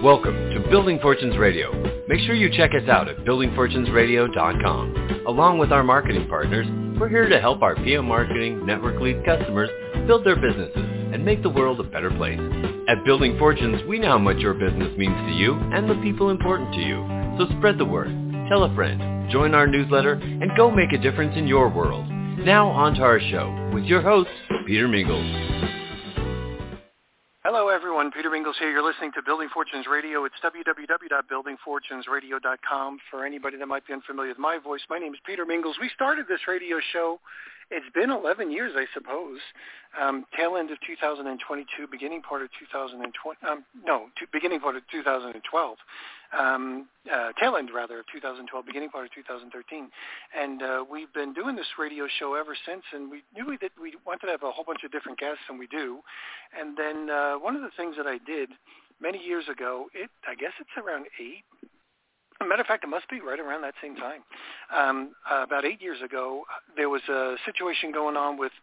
Welcome to Building Fortunes Radio. Make sure you check us out at buildingfortunesradio.com. Along with our marketing partners, we're here to help our PM Marketing Network Lead customers build their businesses and make the world a better place. At Building Fortunes, we know how much your business means to you and the people important to you. So spread the word, tell a friend, join our newsletter, and go make a difference in your world. Now on to our show with your host, Peter Mingles. Hello, everyone. Peter Mingles here. You're listening to Building Fortunes Radio. It's www.buildingfortunesradio.com. For anybody that might be unfamiliar with my voice, my name is Peter Mingles. We started this radio show. It's been 11 years, I suppose. Tail end of 2022, beginning part of 2020. Beginning part of 2012. Tail end, rather, of 2012, beginning part of 2013. And we've been doing this radio show ever since, and we knew that we wanted to have a whole bunch of different guests, and we do. And then one of the things that I did many years ago, I guess it's around 8. As a matter of fact, it must be right around that same time. About 8 years ago, there was a situation going on with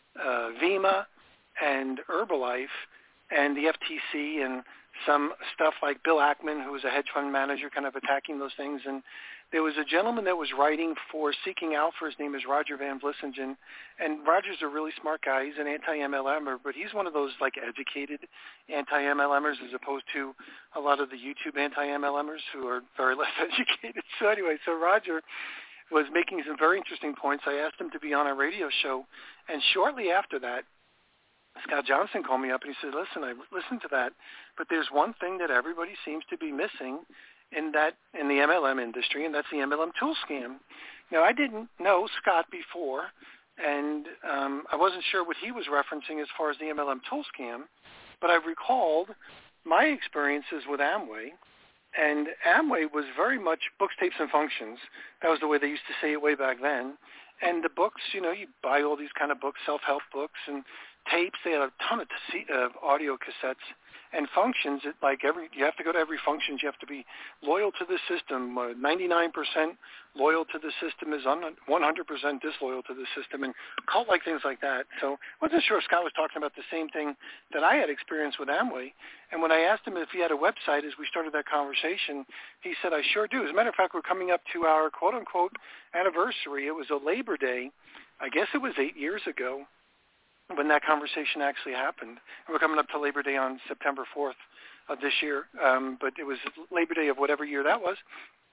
VEMA and Herbalife and the FTC and some stuff like Bill Ackman, who was a hedge fund manager, kind of attacking those things. And there was a gentleman that was writing for Seeking Alpha. His name is Roger Van Vlissingen. And Roger's a really smart guy. He's an anti-MLMer, but he's one of those, like, educated anti-MLMers as opposed to a lot of the YouTube anti-MLMers who are very less educated. So anyway, Roger was making some very interesting points. I asked him to be on a radio show. And shortly after that, Scott Johnson called me up and he said, listen, I listened to that, but there's one thing that everybody seems to be missing in the MLM industry, and that's the MLM tool scam. Now, I didn't know Scott before, and I wasn't sure what he was referencing as far as the MLM tool scam, but I recalled my experiences with Amway, and Amway was very much books, tapes, and functions. That was the way they used to say it way back then. And the books, you buy all these kind of books, self-help books, and tapes. They had a ton of audio cassettes and functions. You have to go to every function. You have to be loyal to the system. 99% loyal to the system is 100% disloyal to the system, and cult-like things like that. So I wasn't sure if Scott was talking about the same thing that I had experienced with Amway. And when I asked him if he had a website as we started that conversation, he said, I sure do. As a matter of fact, we're coming up to our quote-unquote anniversary. It was a Labor Day. I guess it was 8 years ago when that conversation actually happened. And we're coming up to Labor Day on September 4th of this year, but it was Labor Day of whatever year that was.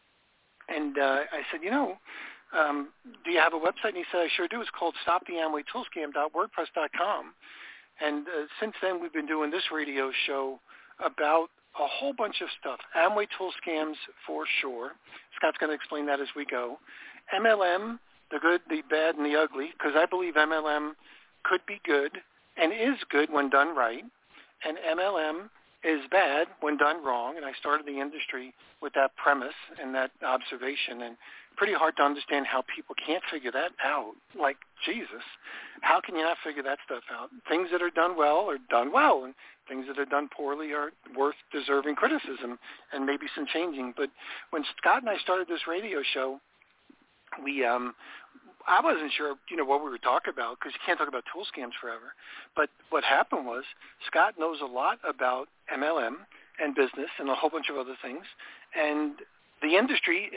And I said, do you have a website? And he said, I sure do. It's called StopTheAmwayToolScam.wordpress.com. And since then, we've been doing this radio show about a whole bunch of stuff. Amway tool scams for sure. Scott's going to explain that as we go. MLM, the good, the bad, and the ugly, because I believe MLM could be good and is good when done right, and MLM is bad when done wrong. And I started the industry with that premise and that observation, and pretty hard to understand how people can't figure that out. Like, Jesus, how can you not figure that stuff out? Things that are done well are done well, and things that are done poorly are worth deserving criticism and maybe some changing. But when Scott and I started this radio show, I wasn't sure, what we were talking about, because you can't talk about tool scams forever. But what happened was Scott knows a lot about MLM and business and a whole bunch of other things. And the industry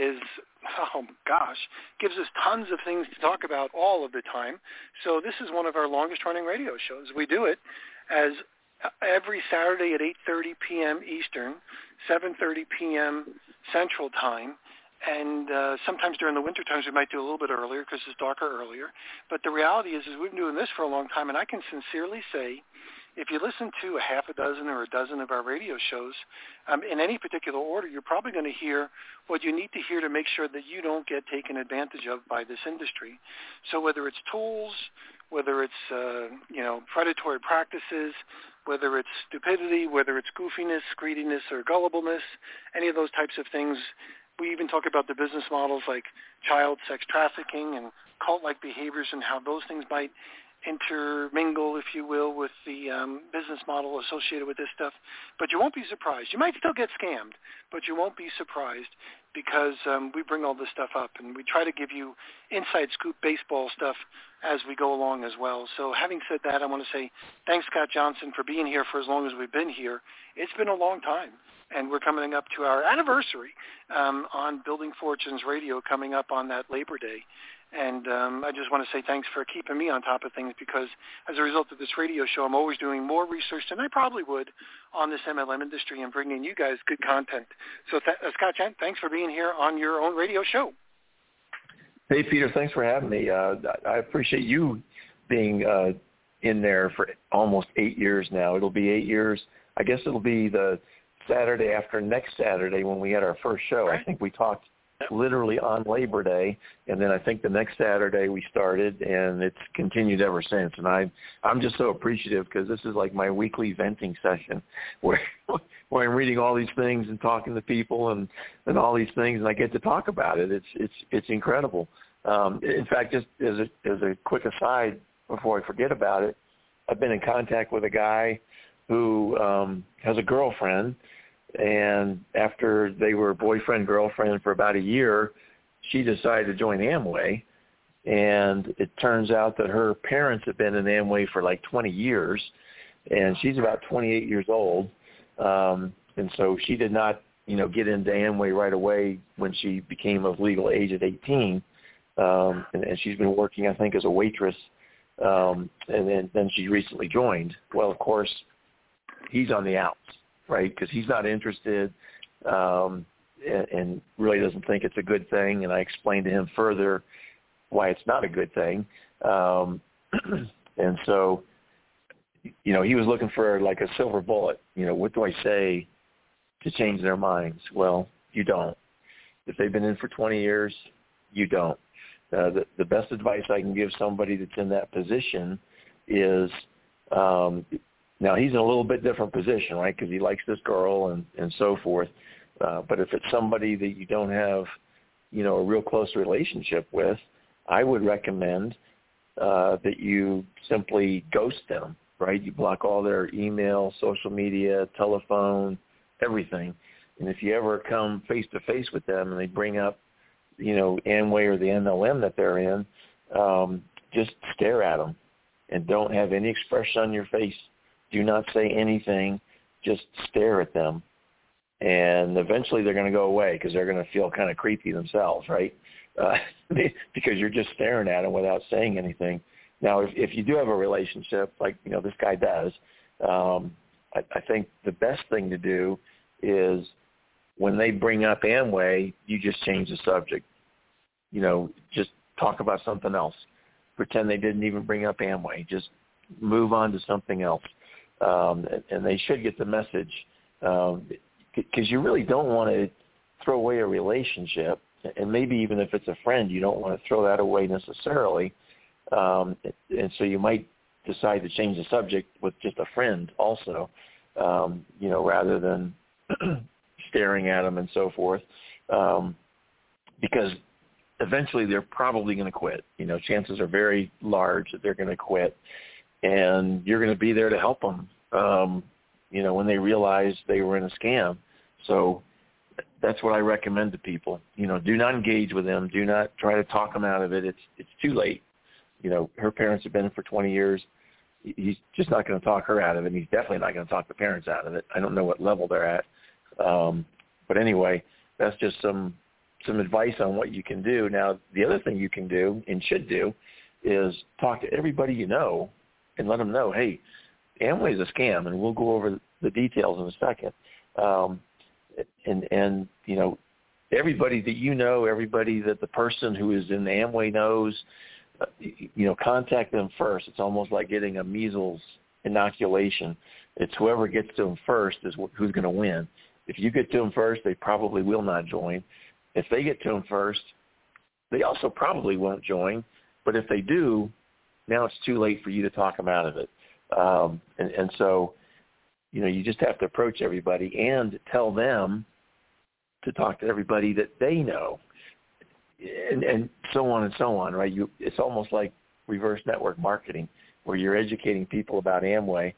gives us tons of things to talk about all of the time. So this is one of our longest-running radio shows. We do it as every Saturday at 8:30 p.m. Eastern, 7:30 p.m. Central Time. And sometimes during the winter times we might do a little bit earlier because it's darker earlier. But the reality is we've been doing this for a long time, and I can sincerely say if you listen to a half a dozen or a dozen of our radio shows in any particular order, you're probably going to hear what you need to hear to make sure that you don't get taken advantage of by this industry. So whether it's tools, whether it's predatory practices, whether it's stupidity, whether it's goofiness, greediness, or gullibleness, any of those types of things. We even talk about the business models like child sex trafficking and cult-like behaviors and how those things might intermingle, if you will, with the business model associated with this stuff. But you won't be surprised. You might still get scammed, but you won't be surprised because we bring all this stuff up, and we try to give you inside scoop baseball stuff as we go along as well. So having said that, I want to say thanks, Scott Johnson, for being here for as long as we've been here. It's been a long time, and we're coming up to our anniversary on Building Fortunes Radio coming up on that Labor Day. And I just want to say thanks for keeping me on top of things because as a result of this radio show, I'm always doing more research than I probably would on this MLM industry and bringing you guys good content. So, Scott Chen, thanks for being here on your own radio show. Hey, Peter, thanks for having me. I appreciate you being in there for almost 8 years now. It'll be 8 years. I guess it'll be the Saturday after next Saturday when we had our first show. Right. I think we talked literally on Labor Day, and then I think the next Saturday we started, and it's continued ever since. And I'm just so appreciative because this is like my weekly venting session where I'm reading all these things and talking to people and all these things, and I get to talk about it. It's incredible. In fact, just as a quick aside before I forget about it, I've been in contact with a guy who has a girlfriend. And after they were boyfriend-girlfriend for about a year, she decided to join Amway. And it turns out that her parents have been in Amway for like 20 years, and she's about 28 years old. And so she did not, get into Amway right away when she became of legal age at 18. And she's been working, I think, as a waitress. And then she recently joined. Well, of course, he's on the outs. Right, because he's not interested and really doesn't think it's a good thing. And I explained to him further why it's not a good thing. And so, he was looking for like a silver bullet. What do I say to change their minds? Well, you don't. If they've been in for 20 years, you don't. The best advice I can give somebody that's in that position is now, he's in a little bit different position, right, because he likes this girl and so forth. But if it's somebody that you don't have, a real close relationship with, I would recommend that you simply ghost them, right? You block all their email, social media, telephone, everything. And if you ever come face-to-face with them and they bring up, Amway or the MLM that they're in, just stare at them and don't have any expression on your face. Do not say anything. Just stare at them. And eventually they're going to go away because they're going to feel kind of creepy themselves, right? Because you're just staring at them without saying anything. Now, if you do have a relationship, like, this guy does, I think the best thing to do is when they bring up Amway, you just change the subject. Just talk about something else. Pretend they didn't even bring up Amway. Just move on to something else. And they should get the message because you really don't want to throw away a relationship, and maybe even if it's a friend, you don't want to throw that away necessarily. And so you might decide to change the subject with just a friend also, rather than staring at them and so forth, because eventually they're probably going to quit. Chances are very large that they're going to quit. And you're going to be there to help them, when they realize they were in a scam. So that's what I recommend to people. Do not engage with them. Do not try to talk them out of it. It's too late. Her parents have been in for 20 years. He's just not going to talk her out of it. And he's definitely not going to talk the parents out of it. I don't know what level they're at. But anyway, that's just some advice on what you can do. Now, the other thing you can do and should do is talk to everybody you know and let them know, hey, Amway is a scam, and we'll go over the details in a second. And everybody that everybody that the person who is in Amway knows, contact them first. It's almost like getting a measles inoculation. It's whoever gets to them first is who's going to win. If you get to them first, they probably will not join. If they get to them first, they also probably won't join. But if they do, now it's too late for you to talk them out of it. And so, you just have to approach everybody and tell them to talk to everybody that they know, and so on and so on, right? It's almost like reverse network marketing. where you're educating people about Amway.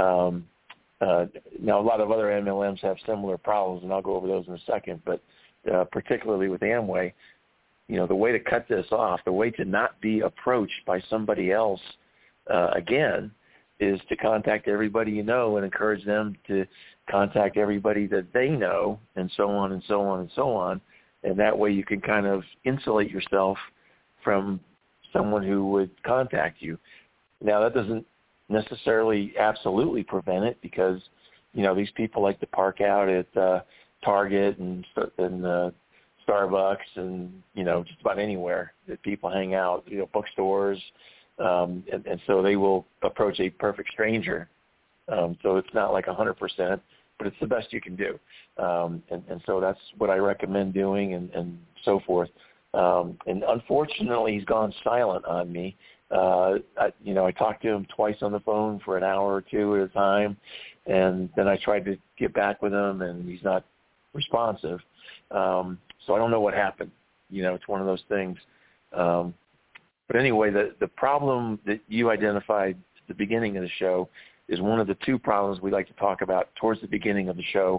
Now, a lot of other MLMs have similar problems, and I'll go over those in a second, but particularly with Amway, the way to cut this off, the way to not be approached by somebody else again is to contact everybody you know and encourage them to contact everybody that they know, and so on and so on and so on. And that way you can kind of insulate yourself from someone who would contact you. Now, that doesn't necessarily absolutely prevent it, because, these people like to park out at Target and Starbucks and, just about anywhere that people hang out, bookstores, and so they will approach a perfect stranger. So it's not like 100%, but it's the best you can do. And so that's what I recommend doing, and so forth. And unfortunately, he's gone silent on me. I talked to him twice on the phone for an hour or two at a time, and then I tried to get back with him, and he's not responsive. So I don't know what happened. It's one of those things. But anyway, the problem that you identified at the beginning of the show is one of the two problems we like to talk about towards the beginning of the show,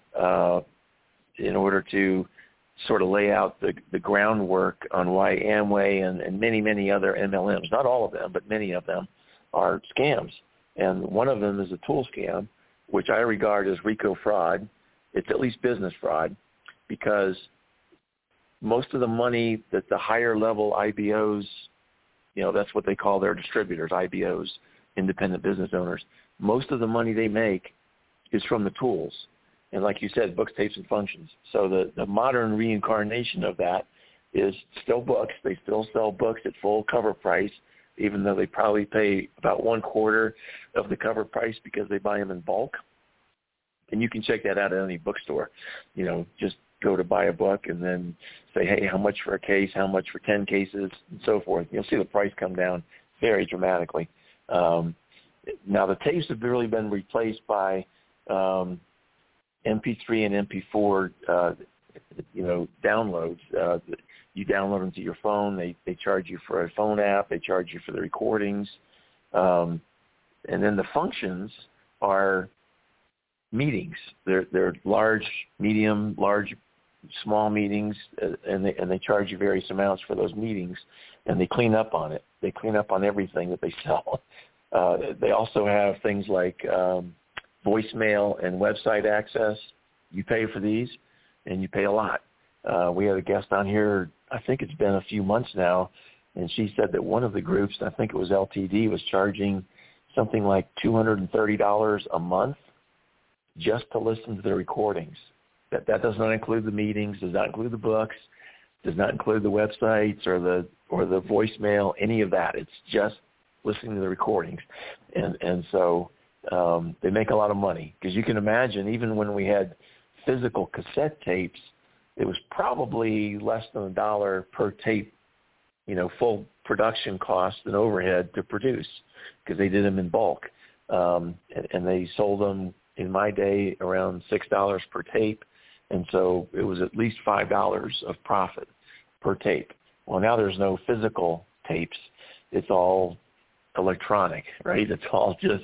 in order to sort of lay out the groundwork on why Amway and many, many other MLMs, not all of them, but many of them, are scams. And one of them is a tool scam, which I regard as RICO fraud. It's at least business fraud, because most of the money that the higher level IBOs, that's what they call their distributors, IBOs, independent business owners, most of the money they make is from the tools. And like you said, books, tapes, and functions. So the modern reincarnation of that is still books. They still sell books at full cover price, even though they probably pay about 1/4 of the cover price because they buy them in bulk. And you can check that out at any bookstore. Just go to buy a book and then say, hey, how much for a case, how much for 10 cases, and so forth. You'll see the price come down very dramatically. Now, the tapes have really been replaced by MP3 and MP4, downloads. You download them to your phone. They charge you for a phone app. They charge you for the recordings. And then the functions are meetings. They're large, medium, large, small meetings, and they charge you various amounts for those meetings, and they clean up on it. They clean up on everything that they sell. They also have things like voicemail and website access. You pay for these, and you pay a lot. We had a guest on here, I think it's been a few months now, and she said that one of the groups, I think it was LTD, was charging something like $230 a month just to listen to the recordings. That does not include the meetings, does not include the books, does not include the websites or the voicemail, any of that. It's just listening to the recordings. And so they make a lot of money, because you can imagine, even when we had physical cassette tapes, it was probably less than $1 per tape, full production cost and overhead to produce, because they did them in bulk. And they sold them, in my day, around $6 per tape. And so it was at least $5 of profit per tape. Well, now there's no physical tapes. It's all electronic, right? It's all just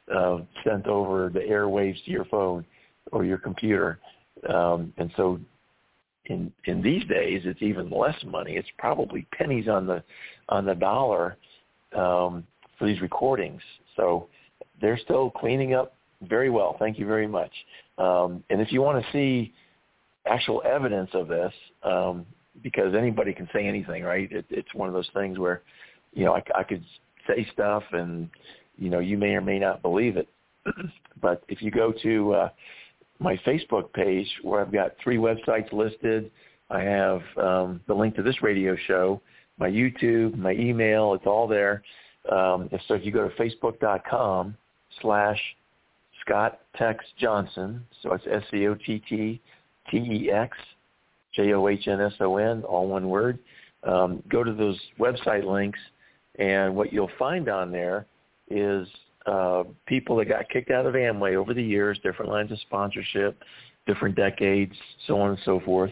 sent over the airwaves to your phone or your computer. And so in these days, it's even less money. It's probably pennies on the dollar for these recordings. So they're still cleaning up very well. Thank you very much. And if you want to see actual evidence of this, because anybody can say anything, right? It's one of those things where, I could say stuff and, you may or may not believe it. But if you go to my Facebook page, where I've got 3 websites listed, I have the link to this radio show, my YouTube, my email, it's all there. So if you go to facebook.com/Scott Tex Johnson, so it's SCOTTEX JOHNSON, all one word. Go to those website links, and what you'll find on there is people that got kicked out of Amway over the years, different lines of sponsorship, different decades, so on and so forth.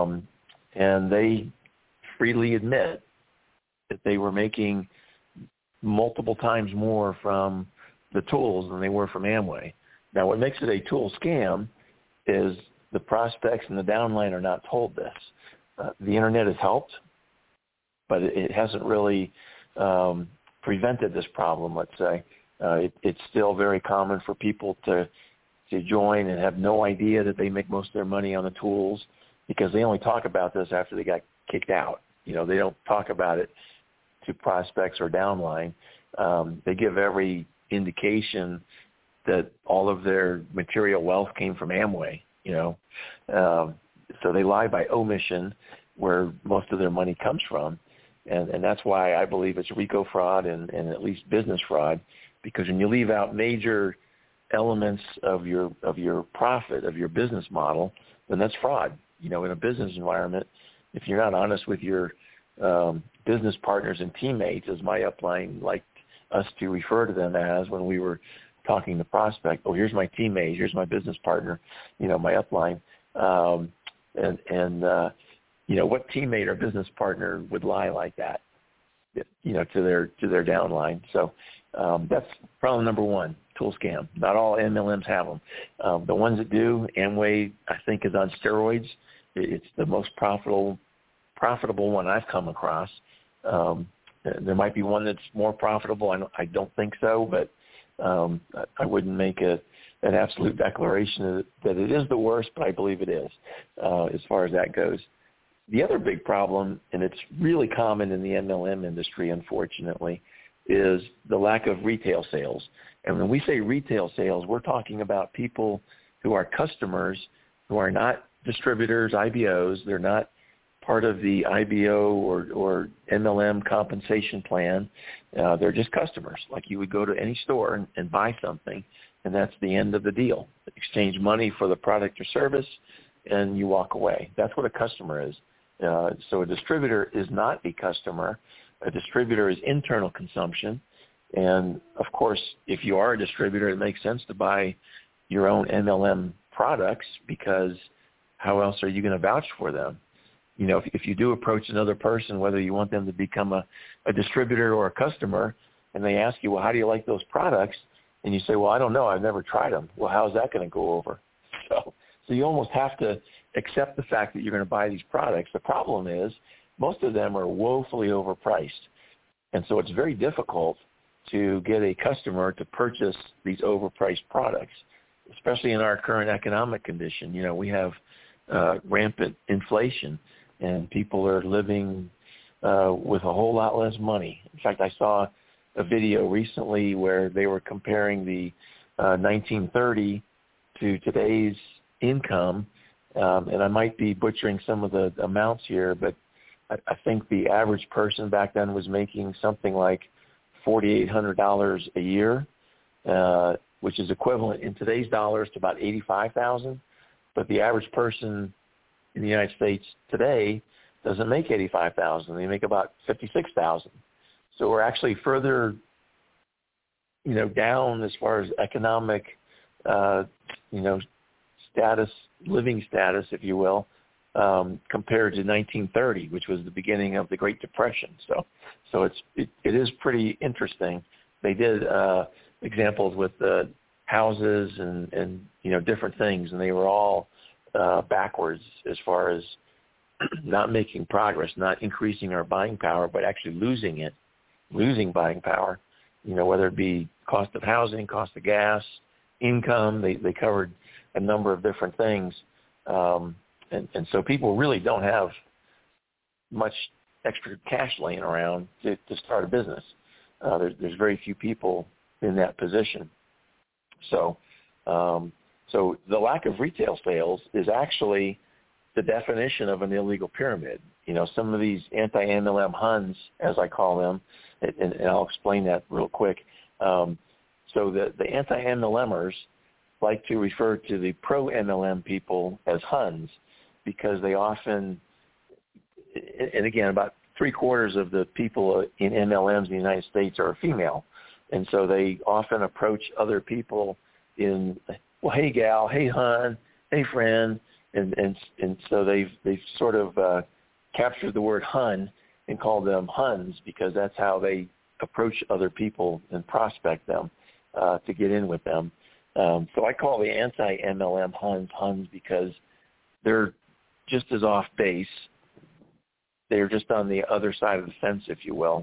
And they freely admit that they were making multiple times more from the tools than they were from Amway. Now, what makes it a tool scam is the prospects and the downline are not told this. The Internet has helped, but it hasn't really prevented this problem, let's say. It's still very common for people to join and have no idea that they make most of their money on the tools because they only talk about this after they got kicked out. They don't talk about it to prospects or downline. They give every indication that all of their material wealth came from Amway, so they lie by omission where most of their money comes from. And that's why I believe it's RICO fraud and at least business fraud, because when you leave out major elements of your profit, of your business model, then that's fraud. In a business environment, if you're not honest with your business partners and teammates, as my upline liked us to refer to them as when we were talking to prospect, here's my teammate, here's my business partner, my upline. What teammate or business partner would lie like that, to their downline? So that's problem number one, tool scam. Not all MLMs have them. The ones that do, Amway, I think, is on steroids. It's the most profitable one I've come across. There might be one that's more profitable. I don't think so, but I wouldn't make an absolute declaration that it is the worst, but I believe it is as far as that goes. The other big problem, and it's really common in the MLM industry, unfortunately, is the lack of retail sales. And when we say retail sales, we're talking about people who are customers who are not distributors, IBOs. They're not part of the IBO or MLM compensation plan. They're just customers. Like you would go to any store and buy something, and that's the end of the deal. Exchange money for the product or service, and you walk away. That's what a customer is. So a distributor is not a customer. A distributor is internal consumption. And, of course, if you are a distributor, it makes sense to buy your own MLM products because how else are you going to vouch for them? If you do approach another person, whether you want them to become a distributor or a customer, and they ask you, well, how do you like those products? And you say, well, I don't know. I've never tried them. Well, how's that going to go over? So you almost have to accept the fact that you're going to buy these products. The problem is most of them are woefully overpriced. And so it's very difficult to get a customer to purchase these overpriced products, especially in our current economic condition. We have rampant inflation, and people are living with a whole lot less money. In fact, I saw a video recently where they were comparing the 1930 to today's income, and I might be butchering some of the amounts here, but I think the average person back then was making something like $4,800 a year, which is equivalent in today's dollars to about $85,000. But the average person in the United States today doesn't make $85,000. They make about $56,000. So we're actually further, down as far as economic, status, living status, if you will, compared to 1930, which was the beginning of the Great Depression. So it is pretty interesting. They did examples with houses and different things, and they were all backwards as far as not making progress, not increasing our buying power, but actually losing buying power. Whether it be cost of housing, cost of gas, income. They covered a number of different things. And so people really don't have much extra cash laying around to start a business. There's very few people in that position. So the lack of retail sales is actually the definition of an illegal pyramid. Some of these anti-MLM Huns, as I call them, and I'll explain that real quick. So the anti-MLMers like to refer to the pro-MLM people as Huns, because they often, and again, about 3/4 of the people in MLMs in the United States are female. And so they often approach other people in, well, hey gal, hey hun, hey friend. And so they've sort of captured the word Hun and called them Huns, because that's how they approach other people and prospect them to get in with them. So I call the anti-MLM Huns because they're just as off base. They're just on the other side of the fence, if you will.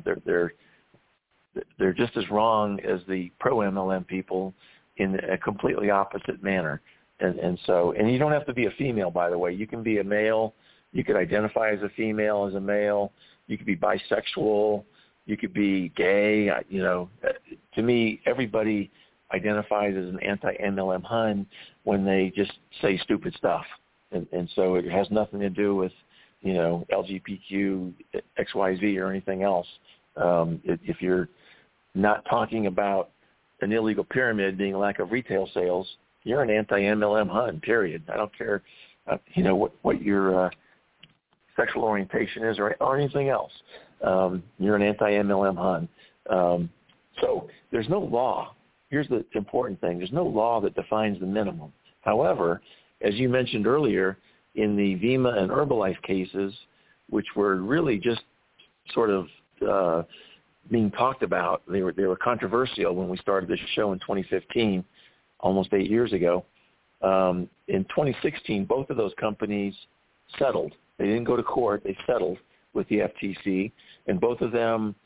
They're just as wrong as the pro-MLM people in a completely opposite manner. And you don't have to be a female, by the way. You can be a male. You could identify as a female, as a male. You could be bisexual. You could be gay. To me, everybody identifies as an anti-MLM Hun when they just say stupid stuff. And so it has nothing to do with, LGBTQ, XYZ, or anything else. If you're not talking about an illegal pyramid being a lack of retail sales, you're an anti-MLM Hun, period. I don't care, what your sexual orientation is or anything else. You're an anti-MLM Hun. So there's no law. Here's the important thing. There's no law that defines the minimum. However, as you mentioned earlier, in the Vemma and Herbalife cases, which were really just sort of being talked about, they were controversial when we started this show in 2015, almost 8 years ago. In 2016, both of those companies settled. They didn't go to court. They settled with the FTC, and both of them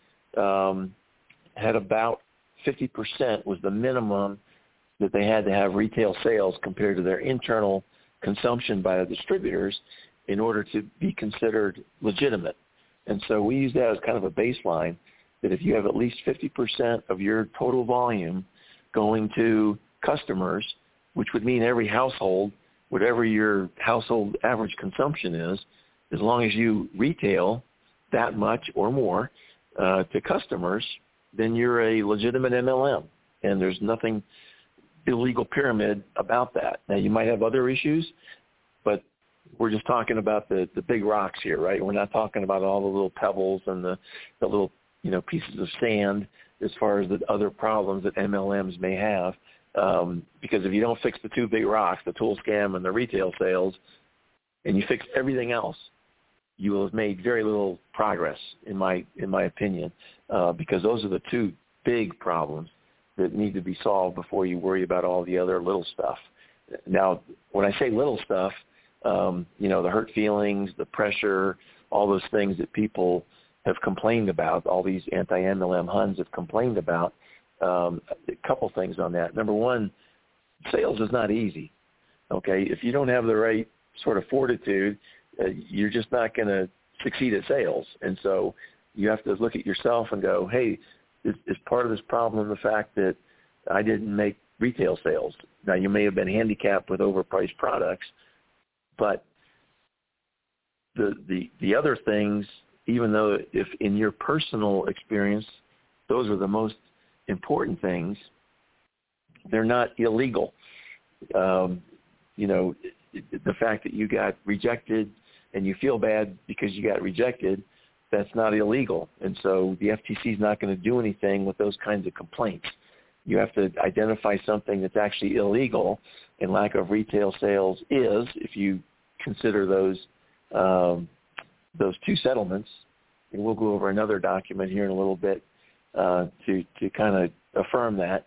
had about 50% was the minimum that they had to have retail sales compared to their internal consumption by the distributors in order to be considered legitimate. And so we use that as kind of a baseline, that if you have at least 50% of your total volume going to customers, which would mean every household, whatever your household average consumption is, as long as you retail that much or more to customers, then you're a legitimate MLM. And there's nothing illegal pyramid about that. Now, you might have other issues, but we're just talking about the big rocks here, right? We're not talking about all the little pebbles and the little pieces of sand as far as the other problems that MLMs may have. Because if you don't fix the two big rocks, the tool scam and the retail sales, and you fix everything else, you will have made very little progress, in my opinion, because those are the two big problems that need to be solved before you worry about all the other little stuff. Now, when I say little stuff, the hurt feelings, the pressure, all those things that people have complained about, all these anti-MLM Huns have complained about, a couple things on that. Number one, sales is not easy, okay? If you don't have the right sort of fortitude, you're just not going to succeed at sales. And so you have to look at yourself and go, hey, is part of this problem the fact that I didn't make retail sales? Now, you may have been handicapped with overpriced products, but the other things, even though if in your personal experience those are the most important things, they're not illegal. The fact that you got rejected and you feel bad because you got rejected, that's not illegal. And so the FTC is not going to do anything with those kinds of complaints. You have to identify something that's actually illegal, and lack of retail sales is, if you consider those two settlements, and we'll go over another document here in a little bit to kind of affirm that.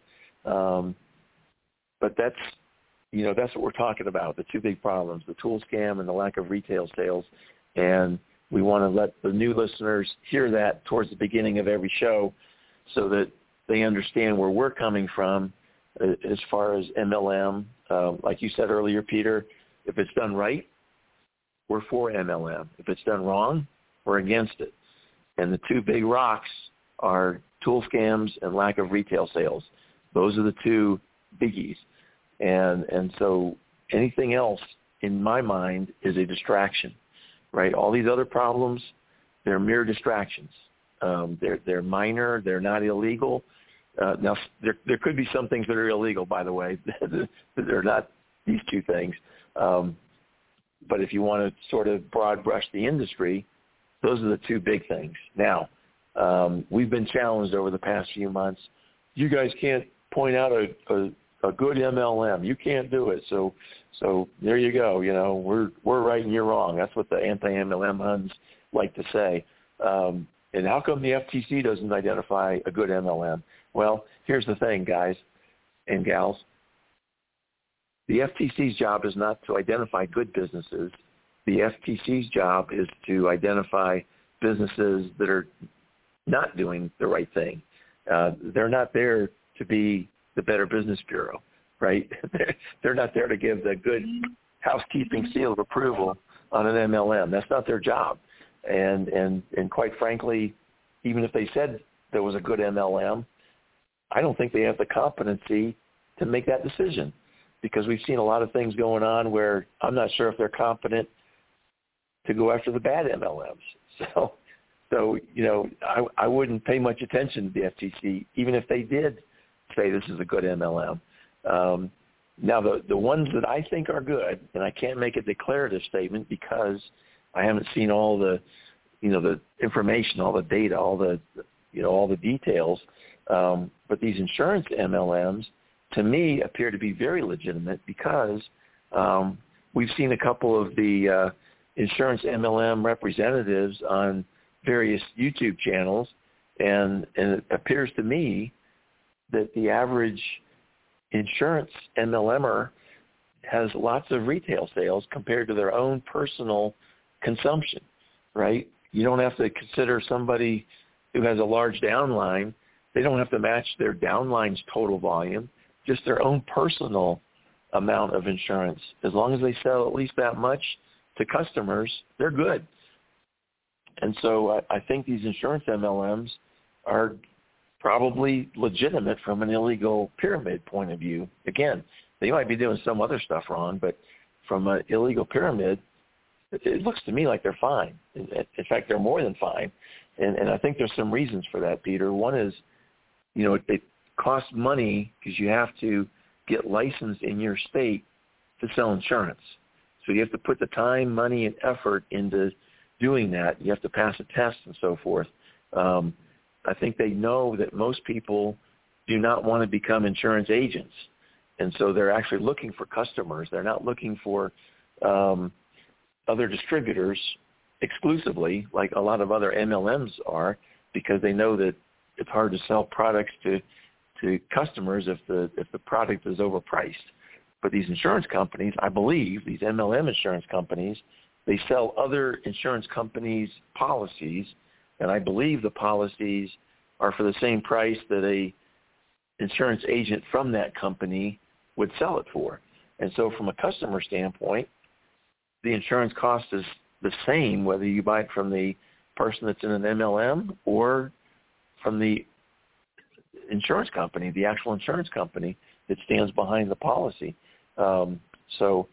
But that's what we're talking about, the two big problems, the tool scam and the lack of retail sales. And we want to let the new listeners hear that towards the beginning of every show so that they understand where we're coming from as far as MLM. Like you said earlier, Peter, if it's done right, we're for MLM. If it's done wrong, we're against it. And the two big rocks are tool scams and lack of retail sales. Those are the two biggies. And so anything else, in my mind, is a distraction, right? All these other problems, they're mere distractions. They're minor. They're not illegal. Now, there could be some things that are illegal, by the way. They're not these two things. But if you want to sort of broad brush the industry, those are the two big things. Now, we've been challenged over the past few months. You guys can't point out a good MLM. You can't do it. So there you go. We're right and you're wrong. That's what the anti-MLM Huns like to say. And how come the FTC doesn't identify a good MLM? Well, here's the thing, guys and gals. The FTC's job is not to identify good businesses. The FTC's job is to identify businesses that are not doing the right thing. They're not there to be the Better Business Bureau, right? They're not there to give the good housekeeping seal of approval on an MLM. That's not their job. And quite frankly, even if they said there was a good MLM, I don't think they have the competency to make that decision, because we've seen a lot of things going on where I'm not sure if they're competent to go after the bad MLMs. So I wouldn't pay much attention to the FTC, even if they did say this is a good MLM. Now, the ones that I think are good, and I can't make a declarative statement because I haven't seen all the information, all the data, all the details. But these insurance MLMs, to me, appear to be very legitimate because we've seen a couple of the insurance MLM representatives on various YouTube channels, and it appears to me that the average insurance MLMer has lots of retail sales compared to their own personal consumption, right? You don't have to consider somebody who has a large downline. They don't have to match their downline's total volume, just their own personal amount of insurance. As long as they sell at least that much to customers, they're good. And so I think these insurance MLMs are probably legitimate from an illegal pyramid point of view. Again, they might be doing some other stuff wrong, but from an illegal pyramid, it looks to me like they're fine. In fact, they're more than fine. And I think there's some reasons for that, Peter. One is, it costs money because you have to get licensed in your state to sell insurance. So you have to put the time, money, and effort into doing that. You have to pass a test and so forth. I think they know that most people do not want to become insurance agents. And so they're actually looking for customers. They're not looking for other distributors exclusively, like a lot of other MLMs are, because they know that it's hard to sell products to customers if the product is overpriced. But these insurance companies, I believe, these MLM insurance companies, they sell other insurance companies' policies, and I believe the policies are for the same price that a insurance agent from that company would sell it for. And so from a customer standpoint, the insurance cost is the same whether you buy it from the person that's in an MLM or from the insurance company, the actual insurance company that stands behind the policy. So,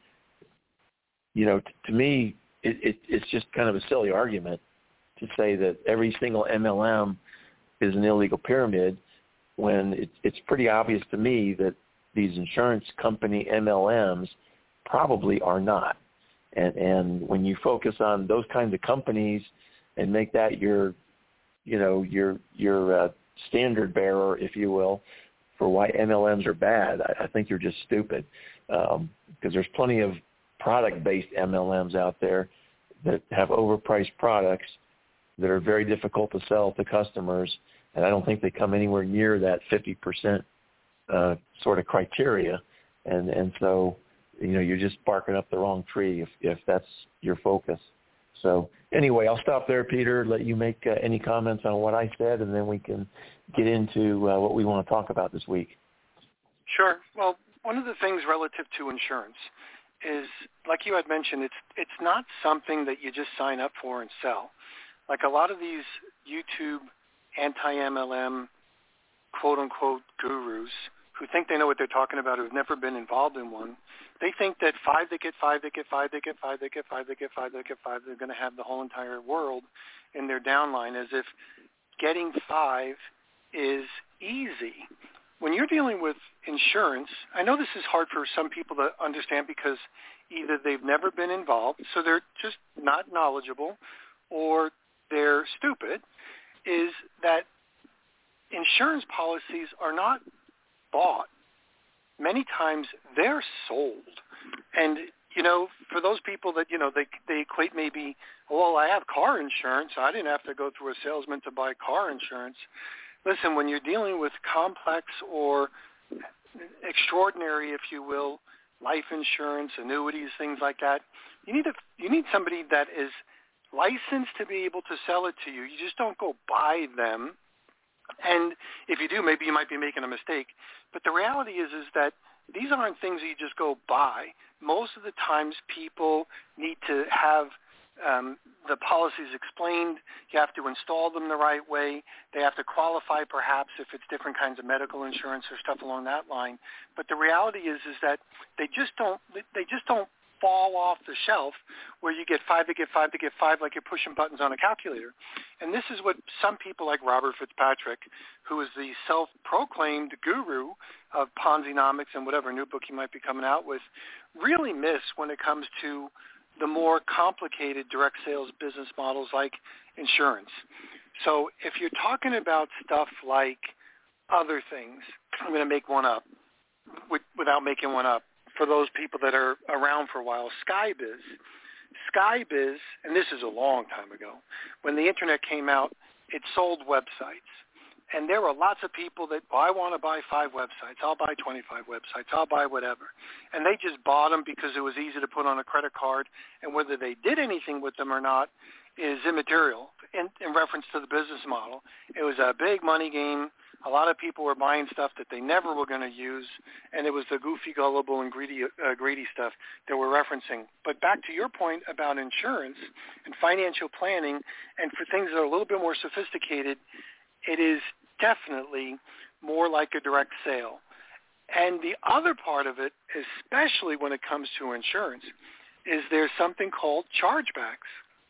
to me, it's just kind of a silly argument to say that every single MLM is an illegal pyramid when it's pretty obvious to me that these insurance company MLMs probably are not. And when you focus on those kinds of companies and make that your standard bearer, if you will, for why MLMs are bad, I think you're just stupid. Because there's plenty of product-based MLMs out there that have overpriced products that are very difficult to sell to customers, and I don't think they come anywhere near that 50% sort of criteria. And so, you're just barking up the wrong tree if that's your focus. So anyway, I'll stop there, Peter, let you make any comments on what I said, and then we can get into what we want to talk about this week. Sure. Well, one of the things relative to insurance is, like you had mentioned, it's not something that you just sign up for and sell. Like a lot of these YouTube anti-MLM quote-unquote gurus who think they know what they're talking about, who've never been involved in one, they think that 5, they get 5, they get 5, they get 5, they get 5, they get 5, they get 5, they're going to have the whole entire world in their downline, as if getting 5 is easy. When you're dealing with insurance, I know this is hard for some people to understand because either they've never been involved, so they're just not knowledgeable, or they're stupid, is that insurance policies are not bought. Many times they're sold. And, for for those people that, they equate maybe, well, I have car insurance. I didn't have to go through a salesman to buy car insurance. Listen, when you're dealing with complex or extraordinary, if you will, life insurance, annuities, things like that, you need somebody that is licensed to be able to sell it to you. You just don't go buy them. And if you do, maybe you might be making a mistake. But the reality is that these aren't things that you just go buy. Most of the times people need to have the policies explained. You have to install them the right way. They have to qualify perhaps if it's different kinds of medical insurance or stuff along that line. But the reality is that they just don't fall off the shelf where you get 5 to get 5 to get 5 like you're pushing buttons on a calculator. And this is what some people like Robert Fitzpatrick, who is the self-proclaimed guru of Ponzi-nomics and whatever new book he might be coming out with, really miss when it comes to the more complicated direct sales business models like insurance. So if you're talking about stuff like other things, I'm going to make one up without making one up. For those people that are around for a while, Skybiz, and this is a long time ago, when the internet came out, it sold websites. And there were lots of people that, I want to buy 5 websites. I'll buy 25 websites. I'll buy whatever. And they just bought them because it was easy to put on a credit card. And whether they did anything with them or not is immaterial in reference to the business model. It was a big money game. A lot of people were buying stuff that they never were going to use, and it was the goofy, gullible, and greedy stuff that we're referencing. But back to your point about insurance and financial planning, and for things that are a little bit more sophisticated, it is definitely more like a direct sale. And the other part of it, especially when it comes to insurance, is there's something called chargebacks.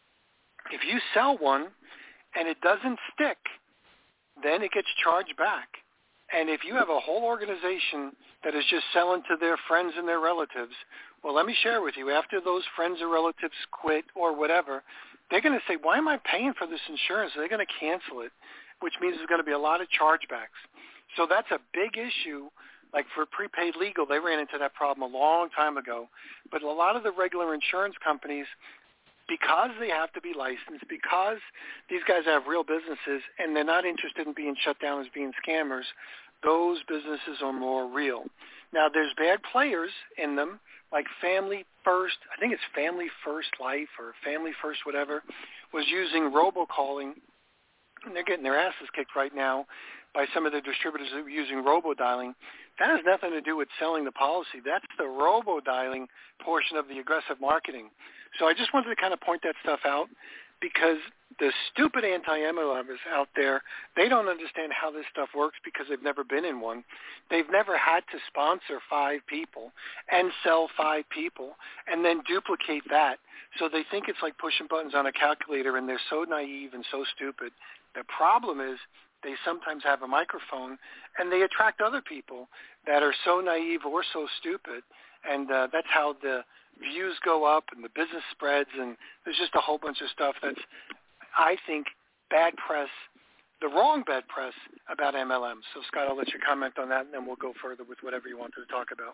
If you sell one and it doesn't stick, then it gets charged back. And if you have a whole organization that is just selling to their friends and their relatives, well, let me share with you, after those friends or relatives quit or whatever, they're going to say, why am I paying for this insurance? They're going to cancel it, which means there's going to be a lot of chargebacks. So that's a big issue. Like for prepaid legal, they ran into that problem a long time ago. But a lot of the regular insurance companies, because they have to be licensed, because these guys have real businesses and they're not interested in being shut down as being scammers, those businesses are more real. Now, there's bad players in them, like Family First, I think it's Family First Life or Family First whatever, was using robocalling, and they're getting their asses kicked right now by some of the distributors that were using robo-dialing. That has nothing to do with selling the policy. That's the robo-dialing portion of the aggressive marketing. So I just wanted to kind of point that stuff out because the stupid anti-MLMers out there, they don't understand how this stuff works because they've never been in one. They've never had to sponsor 5 people and sell 5 people and then duplicate that. So they think it's like pushing buttons on a calculator, and they're so naive and so stupid. The problem is they sometimes have a microphone, and they attract other people that are so naive or so stupid, and that's how the views go up and the business spreads, and there's just a whole bunch of stuff that's, I think, bad press, the wrong bad press about MLMs. So, Scott, I'll let you comment on that, and then we'll go further with whatever you wanted to talk about.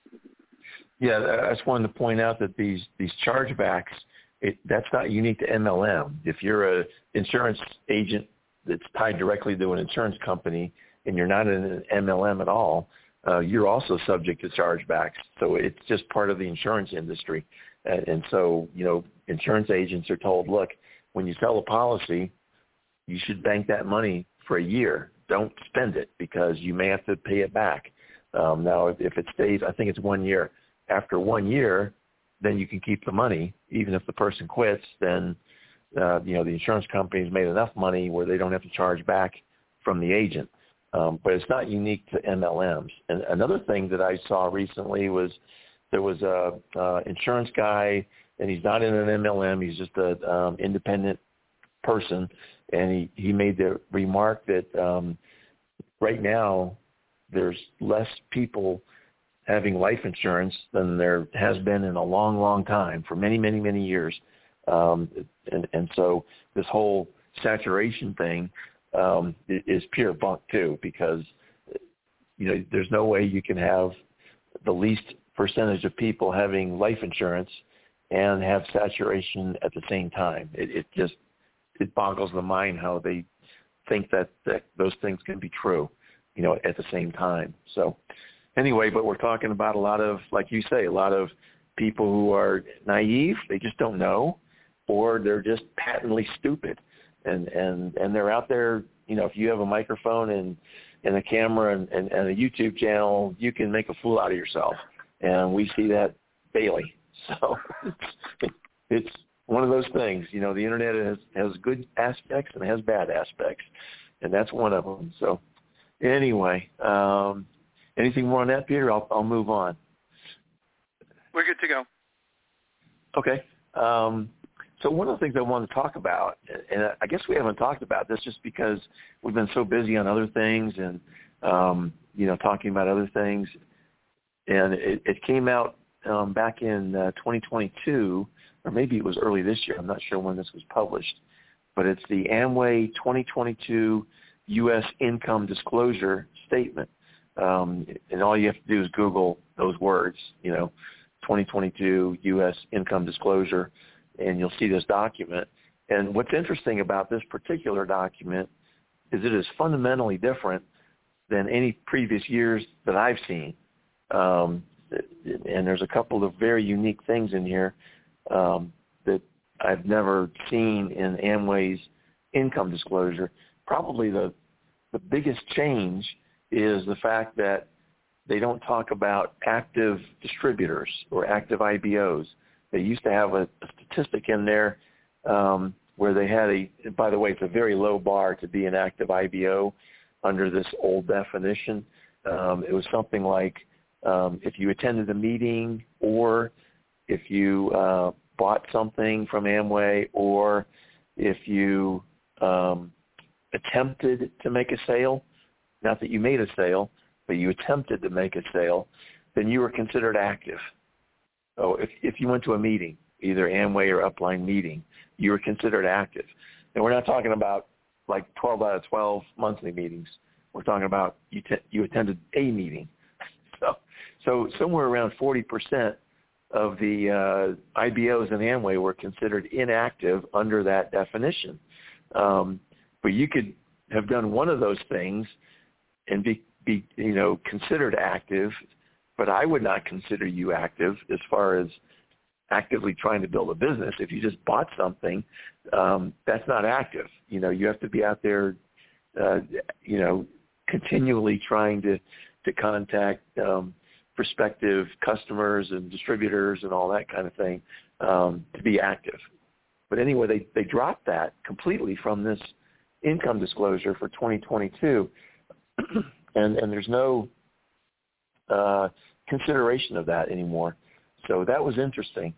Yeah, I just wanted to point out that these chargebacks, that's not unique to MLM. If you're an insurance agent that's tied directly to an insurance company and you're not in an MLM at all, you're also subject to chargebacks. So it's just part of the insurance industry. And so, insurance agents are told, look, when you sell a policy, you should bank that money for a year. Don't spend it because you may have to pay it back. Now, if it stays, I think it's 1 year. After 1 year, then you can keep the money. Even if the person quits, then the insurance company's made enough money where they don't have to charge back from the agent. But it's not unique to MLMs. And another thing that I saw recently was there was a insurance guy, and he's not in an MLM. He's just an independent person, and he made the remark that right now there's less people having life insurance than there has been in a long, long time, for many, many, many years. And so this whole saturation thing is pure bunk too, because there's no way you can have the least percentage of people having life insurance and have saturation at the same time. It boggles the mind how they think that those things can be true, at the same time. So anyway, but we're talking about a lot of, like you say, a lot of people who are naive. They just don't know, or they're just patently stupid. And they're out there, if you have a microphone and a camera and a YouTube channel, you can make a fool out of yourself. And we see that daily. So it's one of those things. The internet has good aspects and has bad aspects, and that's one of them. So anyway, anything more on that, Peter? I'll move on. We're good to go. Okay. So one of the things I wanted to talk about, and I guess we haven't talked about this just because we've been so busy on other things and, talking about other things, and it came out back in 2022, or maybe it was early this year. I'm not sure when this was published, but it's the Amway 2022 U.S. Income Disclosure Statement. And all you have to do is Google those words, 2022 U.S. Income Disclosure, and you'll see this document. And what's interesting about this particular document is it is fundamentally different than any previous years that I've seen. And there's a couple of very unique things in here that I've never seen in Amway's income disclosure. Probably the biggest change is the fact that they don't talk about active distributors or active IBOs. They used to have a statistic in there where they had by the way, it's a very low bar to be an active IBO under this old definition. It was something like if you attended a meeting, or if you bought something from Amway, or if you attempted to make a sale, not that you made a sale, but you attempted to make a sale, then you were considered active. So if you went to a meeting, either Amway or Upline meeting, you were considered active. And we're not talking about like 12 out of 12 monthly meetings. We're talking about you attended a meeting. So somewhere around 40% of the IBOs in Amway were considered inactive under that definition. But you could have done one of those things and be considered active, but I would not consider you active as far as actively trying to build a business. If you just bought something, that's not active. You have to be out there, continually trying to contact prospective customers and distributors and all that kind of thing to be active. But anyway, they dropped that completely from this income disclosure for 2022, and there's no consideration of that anymore. So that was interesting.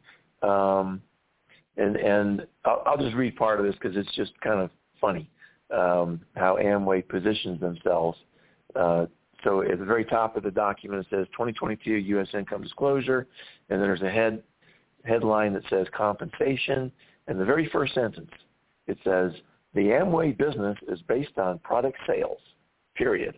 And I'll just read part of this because it's just kind of funny how Amway positions themselves. So at the very top of the document, it says 2022 U.S. Income Disclosure, and there's a headline that says compensation. And the very first sentence, it says, the Amway business is based on product sales, period.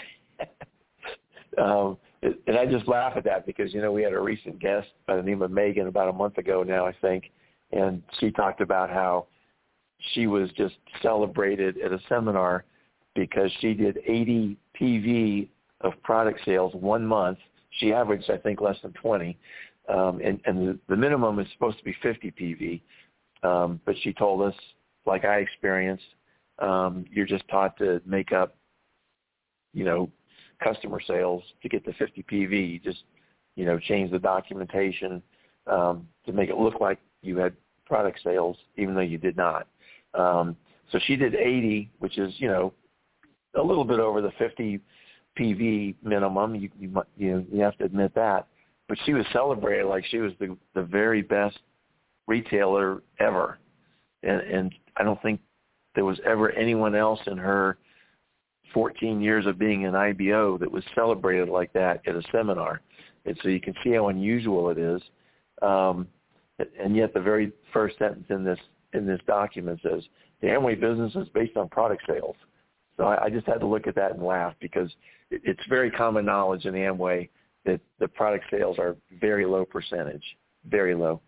And I just laugh at that because, we had a recent guest by the name of Megan about a month ago now, I think, and she talked about how she was just celebrated at a seminar because she did 80 PV of product sales 1 month. She averaged, I think, less than 20, and the minimum is supposed to be 50 PV. But she told us, like I experienced, you're just taught to make up, customer sales to get to 50 PV. You just, change the documentation to make it look like you had product sales, even though you did not. So she did 80, which is, a little bit over the 50 PV minimum. You have to admit that. But she was celebrated like she was the very best retailer ever. And I don't think there was ever anyone else in her 14 years of being an IBO that was celebrated like that at a seminar. And so you can see how unusual it is. And yet the very first sentence in this document says, the Amway business is based on product sales. So I just had to look at that and laugh because it's very common knowledge in Amway that the product sales are very low percentage, very low.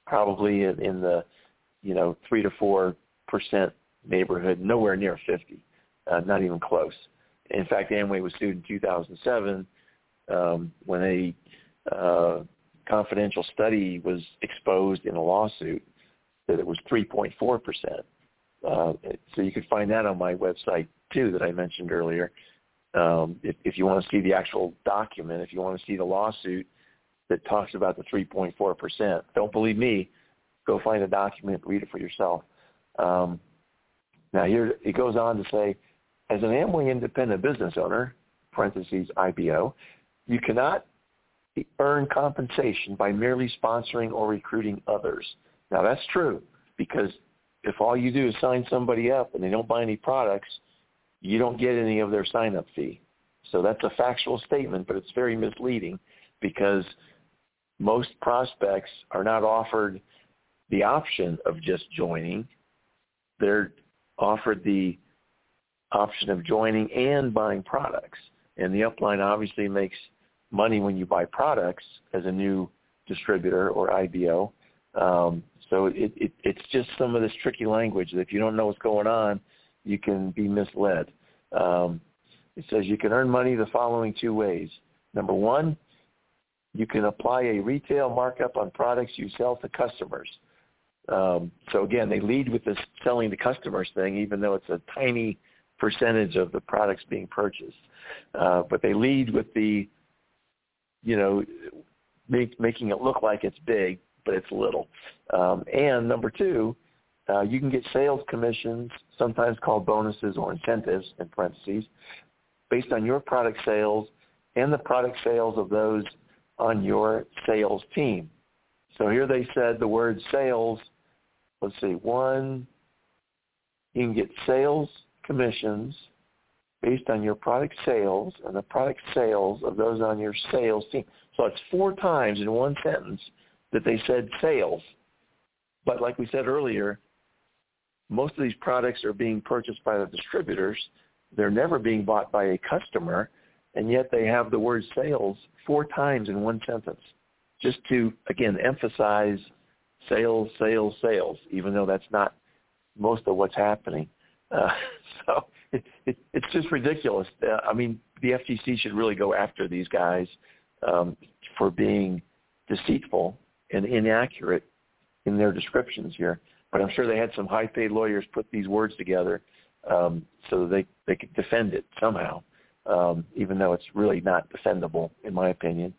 probably in the 3 to 4% neighborhood, nowhere near 50, not even close. In fact, Amway was sued in 2007 when a confidential study was exposed in a lawsuit that it was 3.4%. So you could find that on my website too that I mentioned earlier. If you want to see the actual document, if you want to see the lawsuit that talks about the 3.4%, don't believe me, go find a document, read it for yourself. Now here it goes on to say, as an Amway independent business owner, parentheses IBO, you cannot earn compensation by merely sponsoring or recruiting others. Now that's true, because if all you do is sign somebody up and they don't buy any products, you don't get any of their sign-up fee. So that's a factual statement, but it's very misleading because most prospects are not offered the option of just joining. They're offered the option of joining and buying products. And the upline obviously makes money when you buy products as a new distributor or IBO. So it's just some of this tricky language that if you don't know what's going on, you can be misled. It says you can earn money the following two ways. Number one, you can apply a retail markup on products you sell to customers. So again, they lead with this selling to customers thing, even though it's a tiny percentage of the products being purchased. But they lead with the, making it look like it's big, but it's little. And number two, you can get sales commissions, sometimes called bonuses or incentives, in parentheses, based on your product sales and the product sales of those on your sales team. So here they said the word sales. Let's see, one, you can get sales commissions based on your product sales and the product sales of those on your sales team. So it's 4 times in one sentence that they said sales. But like we said earlier, most of these products are being purchased by the distributors. They're never being bought by a customer, and yet they have the word sales 4 times in one sentence, just to, again, emphasize sales, sales, sales, even though that's not most of what's happening. So it's just ridiculous. I mean, the FTC should really go after these guys for being deceitful and inaccurate in their descriptions here. But I'm sure they had some high-paid lawyers put these words together so that they could defend it somehow, even though it's really not defendable, in my opinion.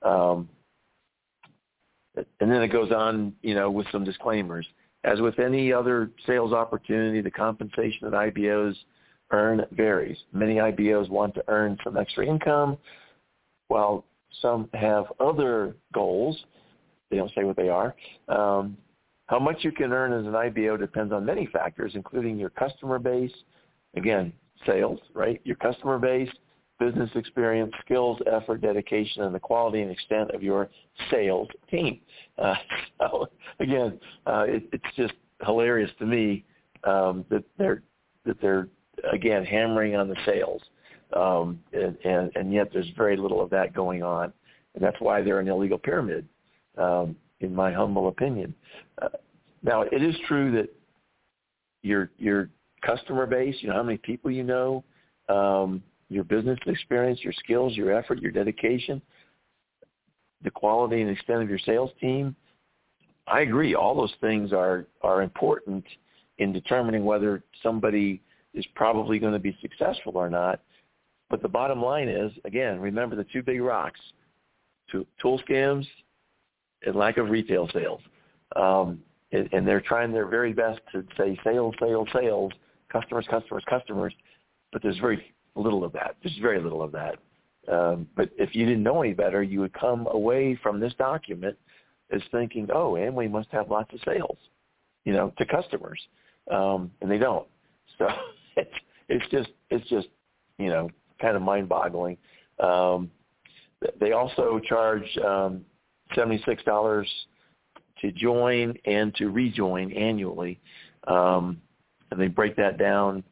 And then it goes on, with some disclaimers. As with any other sales opportunity, the compensation that IBOs earn varies. Many IBOs want to earn some extra income, while some have other goals. They don't say what they are. How much you can earn as an IBO depends on many factors, including your customer base, again, sales, right? Your customer base, business experience, skills, effort, dedication, and the quality and extent of your sales team. So again, it's just hilarious to me that they're again hammering on the sales, and yet there's very little of that going on, and that's why they're an illegal pyramid, in my humble opinion. Now, it is true that your customer base, how many people you know, your business experience, your skills, your effort, your dedication, the quality and extent of your sales team. I agree. All those things are important in determining whether somebody is probably going to be successful or not. But the bottom line is, again, remember the 2 big rocks, tool scams and lack of retail sales. And they're trying their very best to say sales, sales, sales, customers, customers, customers, but there's very little of that. There's very little of that. But if you didn't know any better, you would come away from this document as thinking, oh, Amway must have lots of sales, to customers, and they don't. So it's just kind of mind-boggling. They also charge $76 to join and to rejoin annually, and they break that down.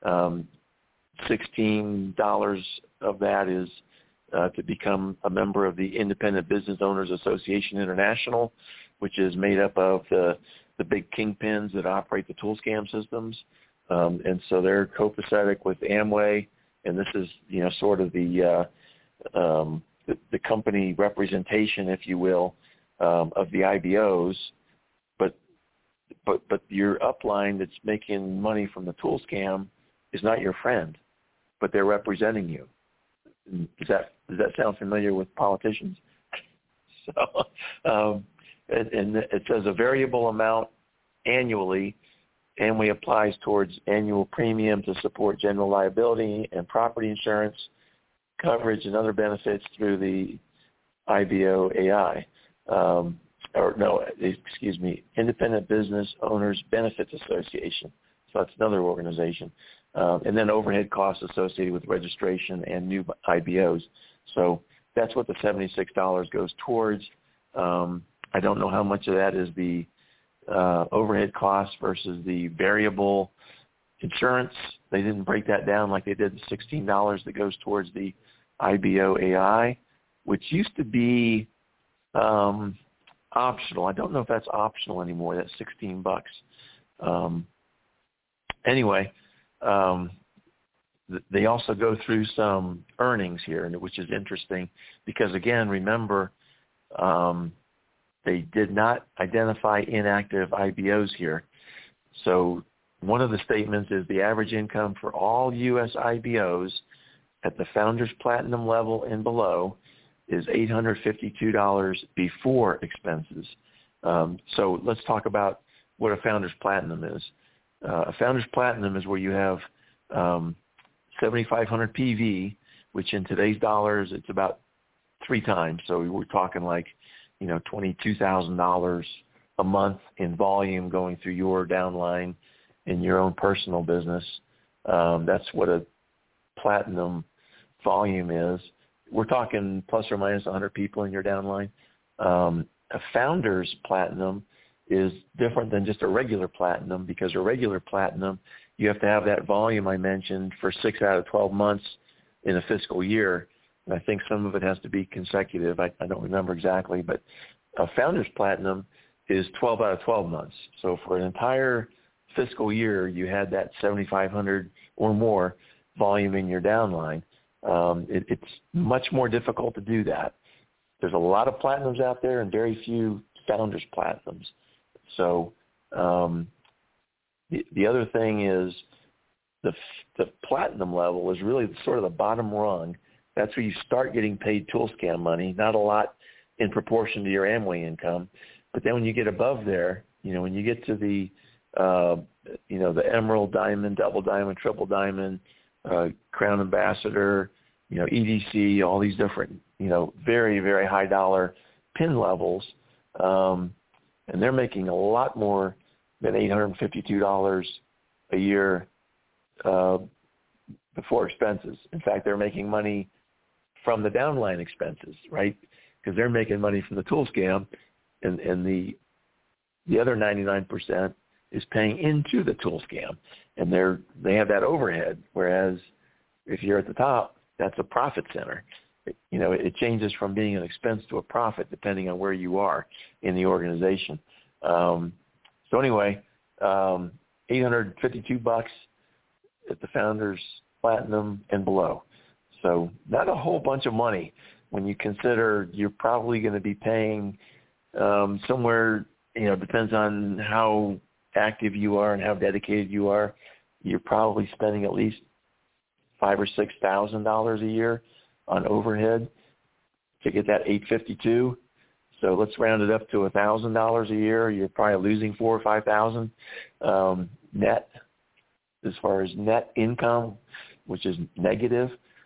$16 of that is to become a member of the Independent Business Owners Association International. which is made up of the big kingpins that operate the Toolscam systems. And so they're copacetic with Amway, and this is, sort of the company representation, if you will, of the IBOs. But your upline that's making money from the Toolscam is not your friend, but they're representing you. Does that sound familiar with politicians? So, and it says a variable amount annually. Amway applies towards annual premium to support general liability and property insurance coverage and other benefits through the IBO AI. Independent Business Owners Benefits Association. So that's another organization. And then overhead costs associated with registration and new IBOs. So that's what the $76 goes towards. I don't know how much of that is the overhead costs versus the variable insurance. They didn't break that down like they did the $16 that goes towards the IBO AI, which used to be optional. I don't know if that's optional anymore. That's $16. Anyway, they also go through some earnings here, which is interesting because, again, remember, they did not identify inactive IBOs here. So one of the statements is the average income for all U.S. IBOs at the Founders Platinum level and below is $852 before expenses. So let's talk about what a Founders Platinum is. A Founders Platinum is where you have 7,500 PV, which in today's dollars, it's about 3 times. So we're talking like, $22,000 a month in volume going through your downline in your own personal business. That's what a platinum volume is. We're talking plus or minus 100 people in your downline. A Founders Platinum is different than just a regular platinum because a regular platinum, you have to have that volume I mentioned for 6 out of 12 months in a fiscal year. And I think some of it has to be consecutive. I don't remember exactly, but a Founders Platinum is 12 out of 12 months. So for an entire fiscal year, you had that 7,500 or more volume in your downline. It's much more difficult to do that. There's a lot of platinums out there and very few Founders Platinums. So the other thing is the platinum level is really sort of the bottom rung. That's where you start getting paid Toolscam money, not a lot in proportion to your Amway income. But then when you get above there, when you get to the Emerald, Diamond, Double Diamond, Triple Diamond, Crown Ambassador, EDC, all these different, very, very high dollar pin levels, and they're making a lot more than $852 a year before expenses. In fact, they're making money from the downline expenses, right? Because they're making money from the Toolscam, and the other 99% is paying into the Toolscam, and they have that overhead. Whereas if you're at the top, that's a profit center. It changes from being an expense to a profit depending on where you are in the organization. So anyway, $852 at the Founders Platinum and below. So not a whole bunch of money when you consider you're probably going to be paying somewhere, depends on how active you are and how dedicated you are. You're probably spending at least $5,000 or $6,000 a year on overhead to get that $852. So let's round it up to $1,000 a year. You're probably losing $4,000 or $5,000 net as far as net income, which is negative.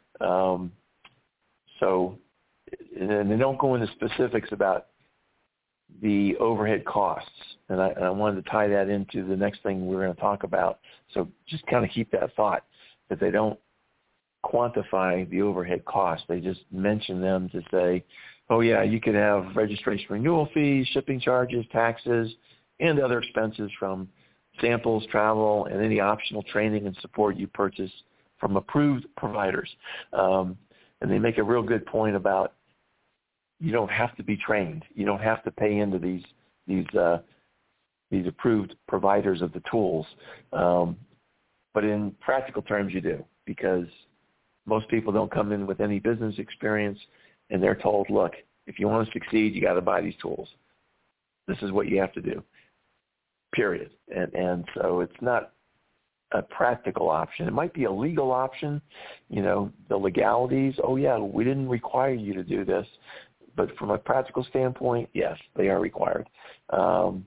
So, and they don't go into specifics about the overhead costs, and I wanted to tie that into the next thing we're going to talk about. So just kind of keep that thought that they don't quantify the overhead costs. They just mention them to say, oh yeah, you could have registration renewal fees, shipping charges, taxes, and other expenses from samples, travel, and any optional training and support you purchase from approved providers. And they make a real good point about you don't have to be trained. You don't have to pay into these these approved providers of the tools. But in practical terms, you do, because most people don't come in with any business experience, and they're told, look, if you want to succeed, you got to buy these tools. This is what you have to do, period. And so it's not a practical option. It might be a legal option, the legalities. Oh, yeah, we didn't require you to do this. But from a practical standpoint, yes, they are required. So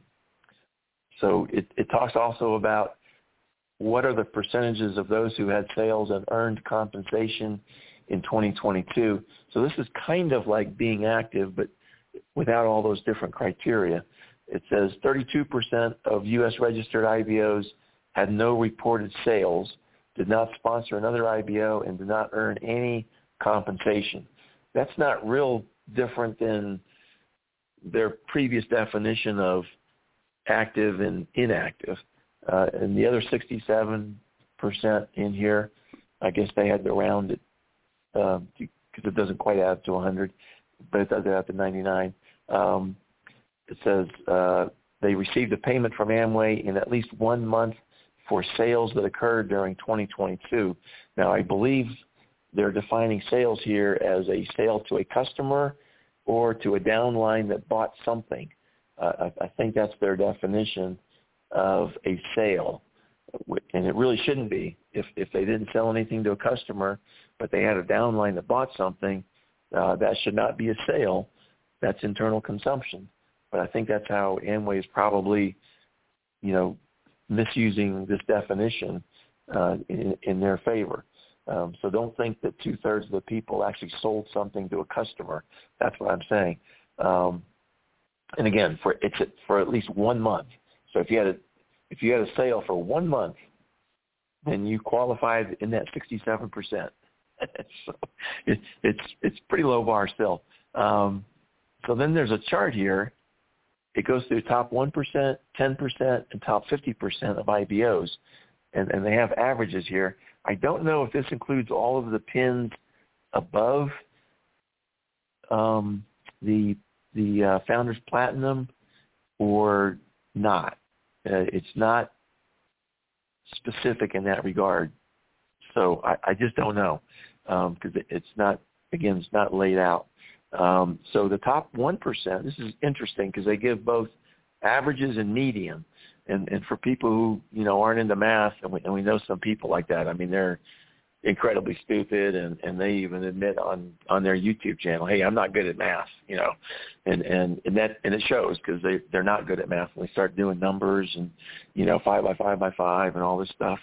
it talks also about what are the percentages of those who had sales and earned compensation in 2022. So this is kind of like being active, but without all those different criteria. It says 32% of U.S. registered IBOs had no reported sales, did not sponsor another IBO, and did not earn any compensation. That's not real different than their previous definition of active and inactive. And the other 67% in here, I guess they had to round it because it doesn't quite add to 100, but it does add to 99. It says they received a payment from Amway in at least 1 month for sales that occurred during 2022. Now, I believe they're defining sales here as a sale to a customer or to a downline that bought something. I think that's their definition of a sale, and it really shouldn't be. If they didn't sell anything to a customer, but they had a downline that bought something, that should not be a sale. That's internal consumption. But I think that's how Amway is probably, misusing this definition in their favor. So don't think that 2/3 of the people actually sold something to a customer. That's what I'm saying. And again, for at least 1 month. So if you had a sale for 1 month, then you qualified in that 67%. So it's pretty low bar still. So then there's a chart here. It goes through top 1%, 10%, and top 50% of IBOs, and they have averages here. I don't know if this includes all of the pins above the Founders Platinum or not. It's not specific in that regard, so I just don't know because it's not laid out. So the top 1%, this is interesting because they give both averages and median. And for people who, aren't into math, and we know some people like that, I mean, they're incredibly stupid, and they even admit on their YouTube channel, hey, I'm not good at math, and it shows because they're not good at math when they start doing numbers and, 5 by 5 by 5 and all this stuff.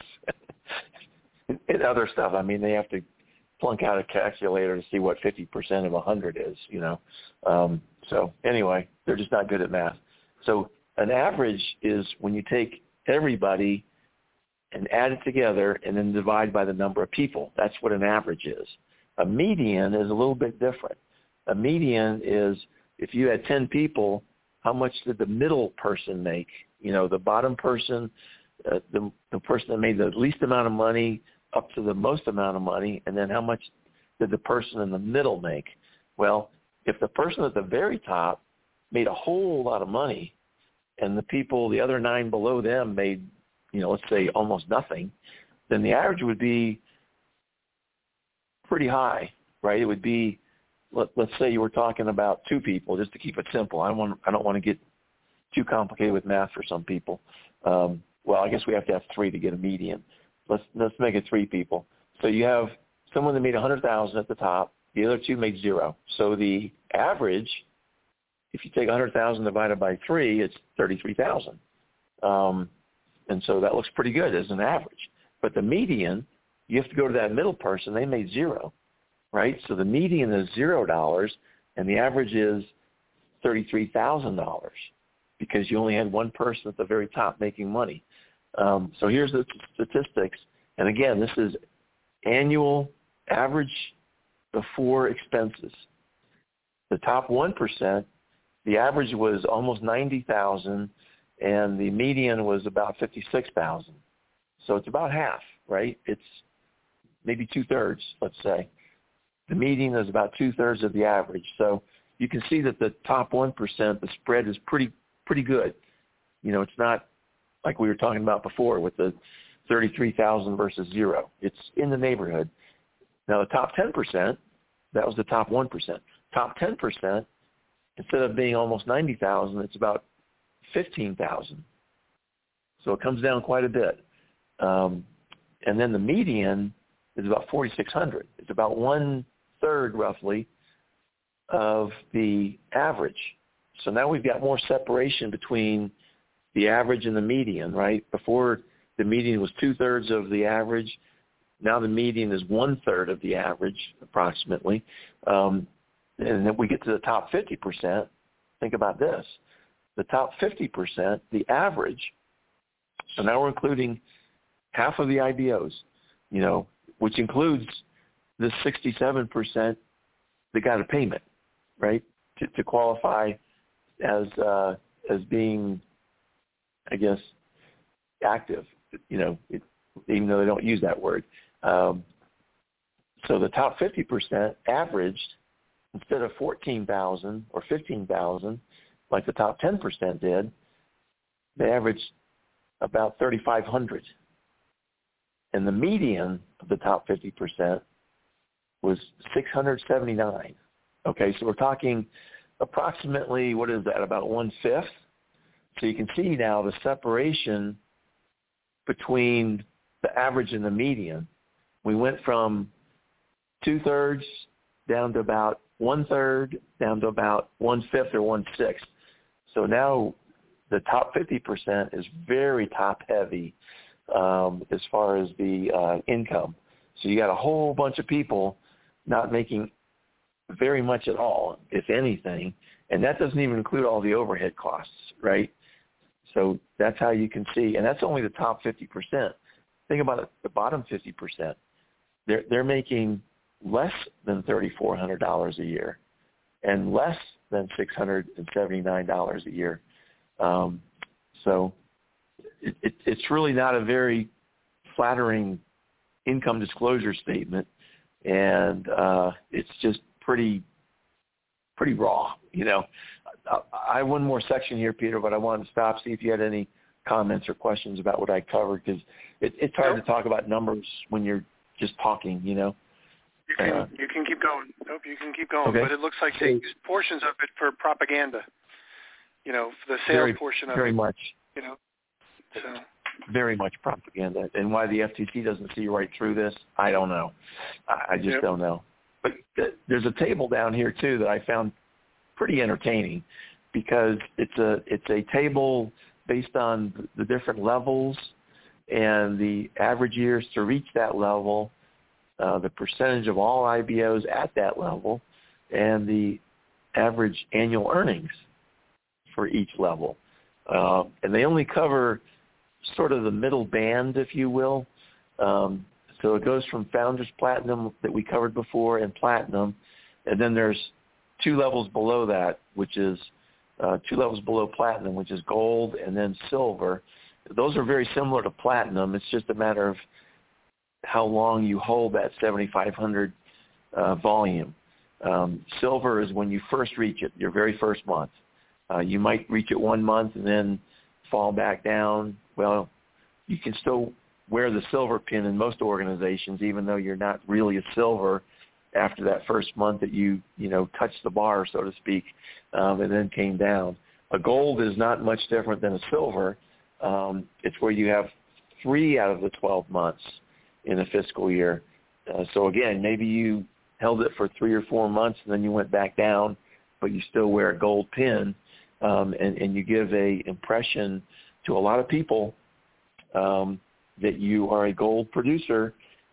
And other stuff. I mean, they have to plunk out a calculator to see what 50% of 100 is, So anyway, they're just not good at math. So an average is when you take everybody and add it together and then divide by the number of people. That's what an average is. A median is a little bit different. A median is if you had 10 people, how much did the middle person make? The bottom person, the person that made the least amount of money up to the most amount of money, and then how much did the person in the middle make? Well, if the person at the very top made a whole lot of money and the other 9 below them made, let's say almost nothing, then the average would be pretty high, right? It would be, let's say you were talking about 2 people, just to keep it simple. I don't want to get too complicated with math for some people. Well, I guess we have to have 3 to get a median. Let's make it 3 people. So you have someone that made $100,000 at the top. The other 2 made 0. So the average, if you take $100,000 divided by 3, it's $33,000. And so that looks pretty good as an average. But the median, you have to go to that middle person. They made 0, right? So the median is $0, and the average is $33,000 because you only had one person at the very top making money. So here's the statistics. And again, this is annual average before expenses. The top 1%, the average was almost $90,000, and the median was about $56,000. So it's about half, right? It's maybe 2/3, let's say. The median is about 2/3 of the average. So you can see that the top 1%, the spread is pretty pretty good. You know, it's not like we were talking about before with the 33,000 versus 0. It's in the neighborhood. Now, the top 10%, that was the top 1%. Top 10%, instead of being almost 90,000, it's about 15,000. So it comes down quite a bit. And then the median is about 4,600. It's about 1/3 roughly of the average. So now we've got more separation between the average and the median, right? Before, the median was 2/3 of the average. Now the median is 1/3 of the average, approximately. And then we get to the top 50%. Think about this. The top 50%, the average, so now we're including half of the IBOs, you know, which includes the 67% that got a payment, right, to qualify as being, I guess, active, you know, even though they don't use that word. So the top 50% averaged, instead of 14,000 or 15,000, like the top 10% did, they averaged about 3,500. And the median of the top 50% was 679. Okay, so we're talking approximately, what is that, about 1/5? So you can see now the separation between the average and the median. We went from 2/3 down to about 1/3, down to about 1/5 or 1/6. So now the top 50% is very top-heavy as far as the income. So you got a whole bunch of people not making very much at all, if anything, and that doesn't even include all the overhead costs, right? So that's how you can see, and that's only the top 50%. Think about it, the bottom 50%. They're making less than $3,400 a year and less than $679 a year. So it's really not a very flattering income disclosure statement, and it's just pretty raw, you know. I have one more section here, Peter, but I wanted to stop, see if you had any comments or questions about what I covered, because it's hard to talk about numbers when you're just talking, you know. You can keep going. Nope, you can keep going. Okay. But it looks like they use portions of it for propaganda, you know, for the sales portion of it. Very much. You know, so. Very much propaganda. And why the FTC doesn't see right through this, I don't know. I just don't know. But there's a table down here, too, that I found pretty entertaining, because it's a table based on the different levels and the average years to reach that level, the percentage of all IBOs at that level, and the average annual earnings for each level. And they only cover sort of the middle band, if you will. So it goes from Founders Platinum that we covered before and Platinum, and then there's 2 levels below that, which is 2 levels below Platinum, which is Gold, and then Silver. Those are very similar to Platinum. It's just a matter of how long you hold that 7,500 volume. Silver is when you first reach it, your very first month. You might reach it 1 month and then fall back down. Well, you can still wear the silver pin in most organizations, even though you're not really a silver after that first month that you touched the bar, so to speak, and then came down. A gold is not much different than a silver. It's where you have 3 out of the 12 months in a fiscal year. So again, maybe you held it for 3 or 4 months and then you went back down, but you still wear a gold pin, and you give a impression to a lot of people that you are a gold producer,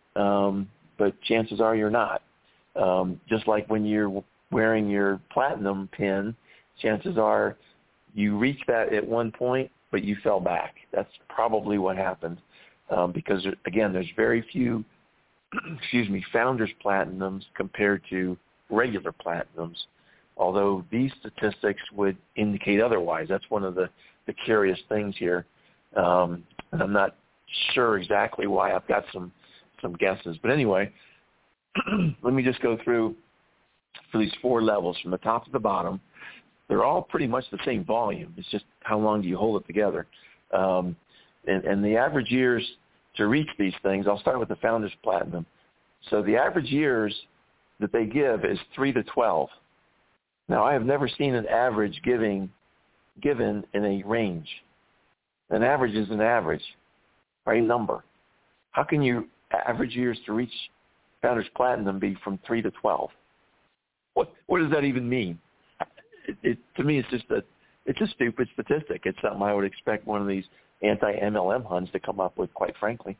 but chances are you're not. Just like when you're wearing your platinum pin, chances are you reached that at one point, but you fell back. That's probably what happened, because, again, there's very few, Founders Platinums compared to regular Platinums, although these statistics would indicate otherwise. That's one of the curious things here, and I'm not sure exactly why. I've got some guesses. But anyway, let me just go through for these 4 levels from the top to the bottom. they're all pretty much the same volume. It's just how long do you hold it together. And the average years to reach these things, I'll start with the Founders Platinum. So the average years that they give is 3 to 12. Now, I have never seen an average given in a range. An average is an average, right? Number. How can you average years to reach Founders Platinum be from 3 to 12? What does that even mean? To me, it's a stupid statistic. It's something I would expect one of these anti-MLM Huns to come up with, quite frankly.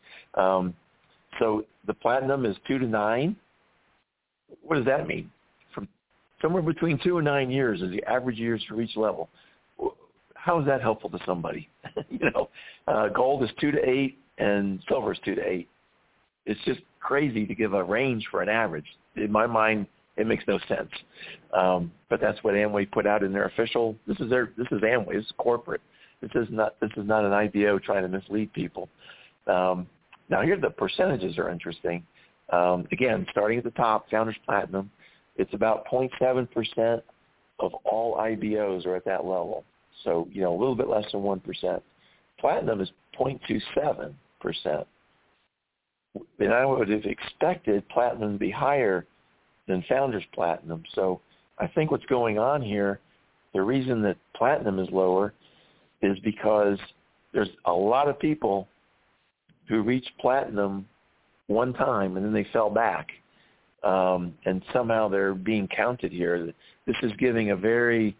So the Platinum is 2 to 9. What does that mean? From somewhere between 2 and 9 years is the average years to reach level. How is that helpful to somebody? Gold is 2 to 8 and silver is 2 to 8. It's just crazy to give a range for an average. In my mind, it makes no sense. But that's what Amway put out in their official. This is Amway. This is corporate. This is not an IBO trying to mislead people. Now here the percentages are interesting. Again, starting at the top, Founders Platinum, it's about 0.7% of all IBOs are at that level. So, a little bit less than 1%. Platinum is 0.27%. And I would have expected Platinum to be higher than Founders Platinum. So I think what's going on here, the reason that Platinum is lower is because there's a lot of people who reached Platinum one time and then they fell back. And somehow they're being counted here. This is giving a very,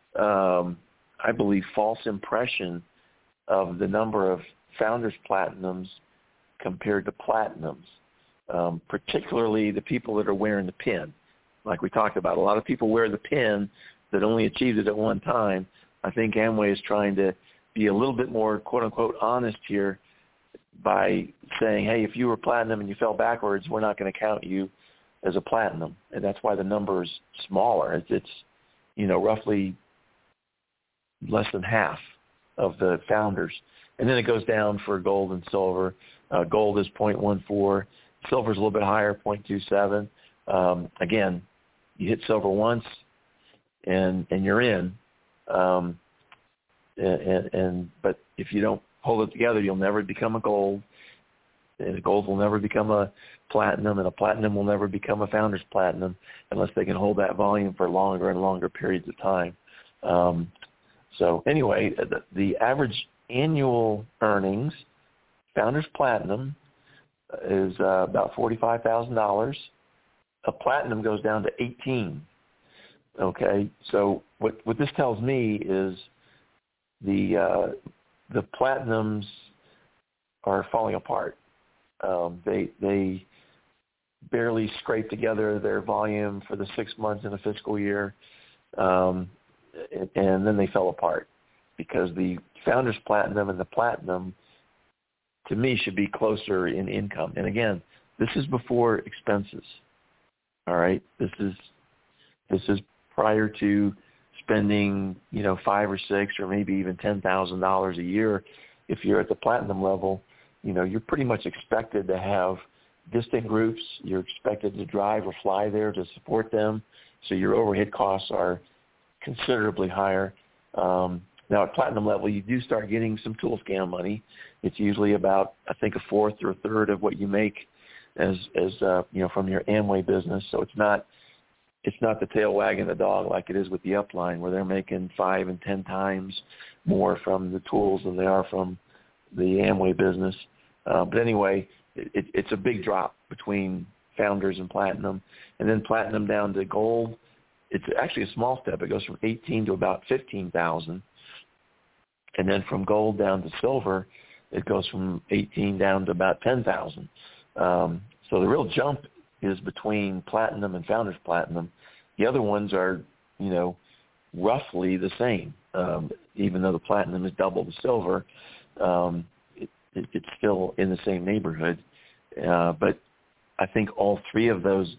I believe, false impression of the number of Founders Platinums compared to Platinums, particularly the people that are wearing the pin. Like we talked about, a lot of people wear the pin that only achieved it at one time. I think Amway is trying to be a little bit more, quote-unquote, honest here by saying, hey, if you were Platinum and you fell backwards, we're not going to count you as a Platinum. And that's why the number is smaller. It's roughly less than half of the Founders. And then it goes down for gold and silver. Gold is 0.14. Silver is a little bit higher, 0.27. Again, you hit silver once, and you're in. But if you don't hold it together, you'll never become a gold, and a gold will never become a platinum, and a platinum will never become a Founders Platinum unless they can hold that volume for longer and longer periods of time. So anyway, the average annual earnings, Founders Platinum, is about $45,000. A Platinum goes down to 18. Okay, so what this tells me is the Platinums are falling apart. They barely scrape together their volume for the 6 months in a fiscal year, and then they fell apart because the Founders Platinum and the Platinum, to me, should be closer in income. And again, this is before expenses. All right, this is prior to spending, $5 or $6 or maybe even $10,000 a year. If you're at the Platinum level, you're pretty much expected to have distant groups. You're expected to drive or fly there to support them. So your overhead costs are considerably higher. Now at Platinum level, you do start getting some tool scam money. It's usually about, I think, a fourth or a third of what you make as from your Amway business. So it's not the tail wagging the dog like it is with the upline, where they're making 5 and 10 times more from the tools than they are from the Amway business. But anyway, it's a big drop between Founders and Platinum. And then Platinum down to gold, it's actually a small step. It goes from 18 to about 15,000. And then from gold down to silver, it goes from 18 down to about 10,000. So the real jump is between Platinum and Founders Platinum. The other ones are, roughly the same. Even though the Platinum is double the silver, it's still in the same neighborhood. But I think all three of those,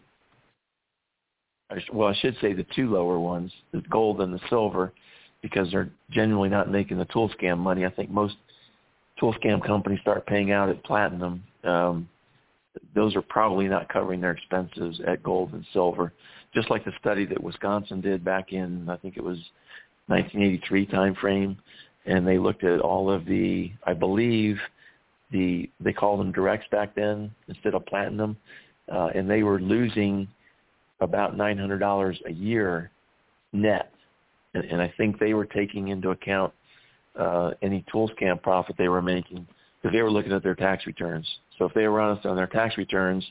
I should say the two lower ones, the gold and the silver, because they're genuinely not making the tool scam money. I think most tool scam companies start paying out at Platinum. those are probably not covering their expenses at gold and silver. Just like the study that Wisconsin did back in, I think it was 1983 time frame, and they looked at all of the, I believe, they called them directs back then instead of platinum, and they were losing about $900 a year net. And I think they were taking into account any ToolScan profit they were making, because they were looking at their tax returns. So if they were honest on their tax returns,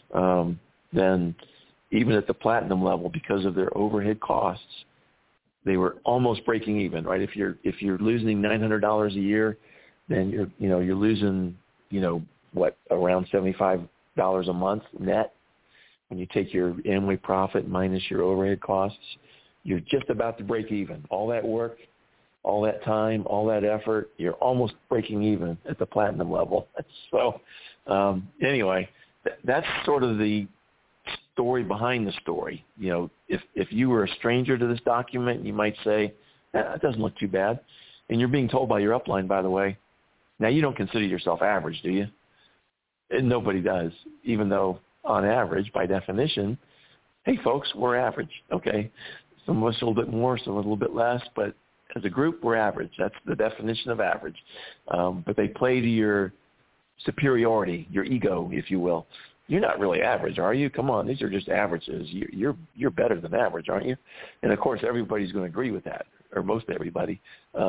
then even at the platinum level, because of their overhead costs, they were almost breaking even, right? If you're losing $900 a year, then you're losing, around $75 a month net. When you take your Amway profit minus your overhead costs, you're just about to break even. All that work, all that time, all that effort, you're almost breaking even at the platinum level. So anyway, that's sort of the story behind the story. If you were a stranger to this document, you might say, that doesn't look too bad. And you're being told by your upline, by the way, now you don't consider yourself average, do you? And nobody does, even though on average, by definition, hey, folks, we're average. Okay, some of us a little bit more, some a little bit less, but as a group, we're average. That's the definition of average. But they play to your superiority, your ego, if you will. You're not really average, are you? Come on, these are just averages. You're better than average, aren't you? And, of course, everybody's going to agree with that, or most everybody.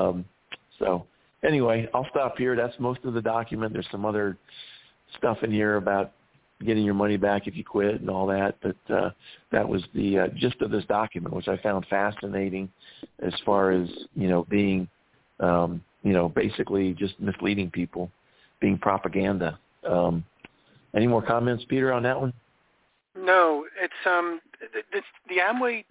So anyway, I'll stop here. That's most of the document. There's some other stuff in here about getting your money back if you quit and all that. But that was the gist of this document, which I found fascinating as far as, being, basically just misleading people, being propaganda. Any more comments, Peter, on that one? No, it's the Amway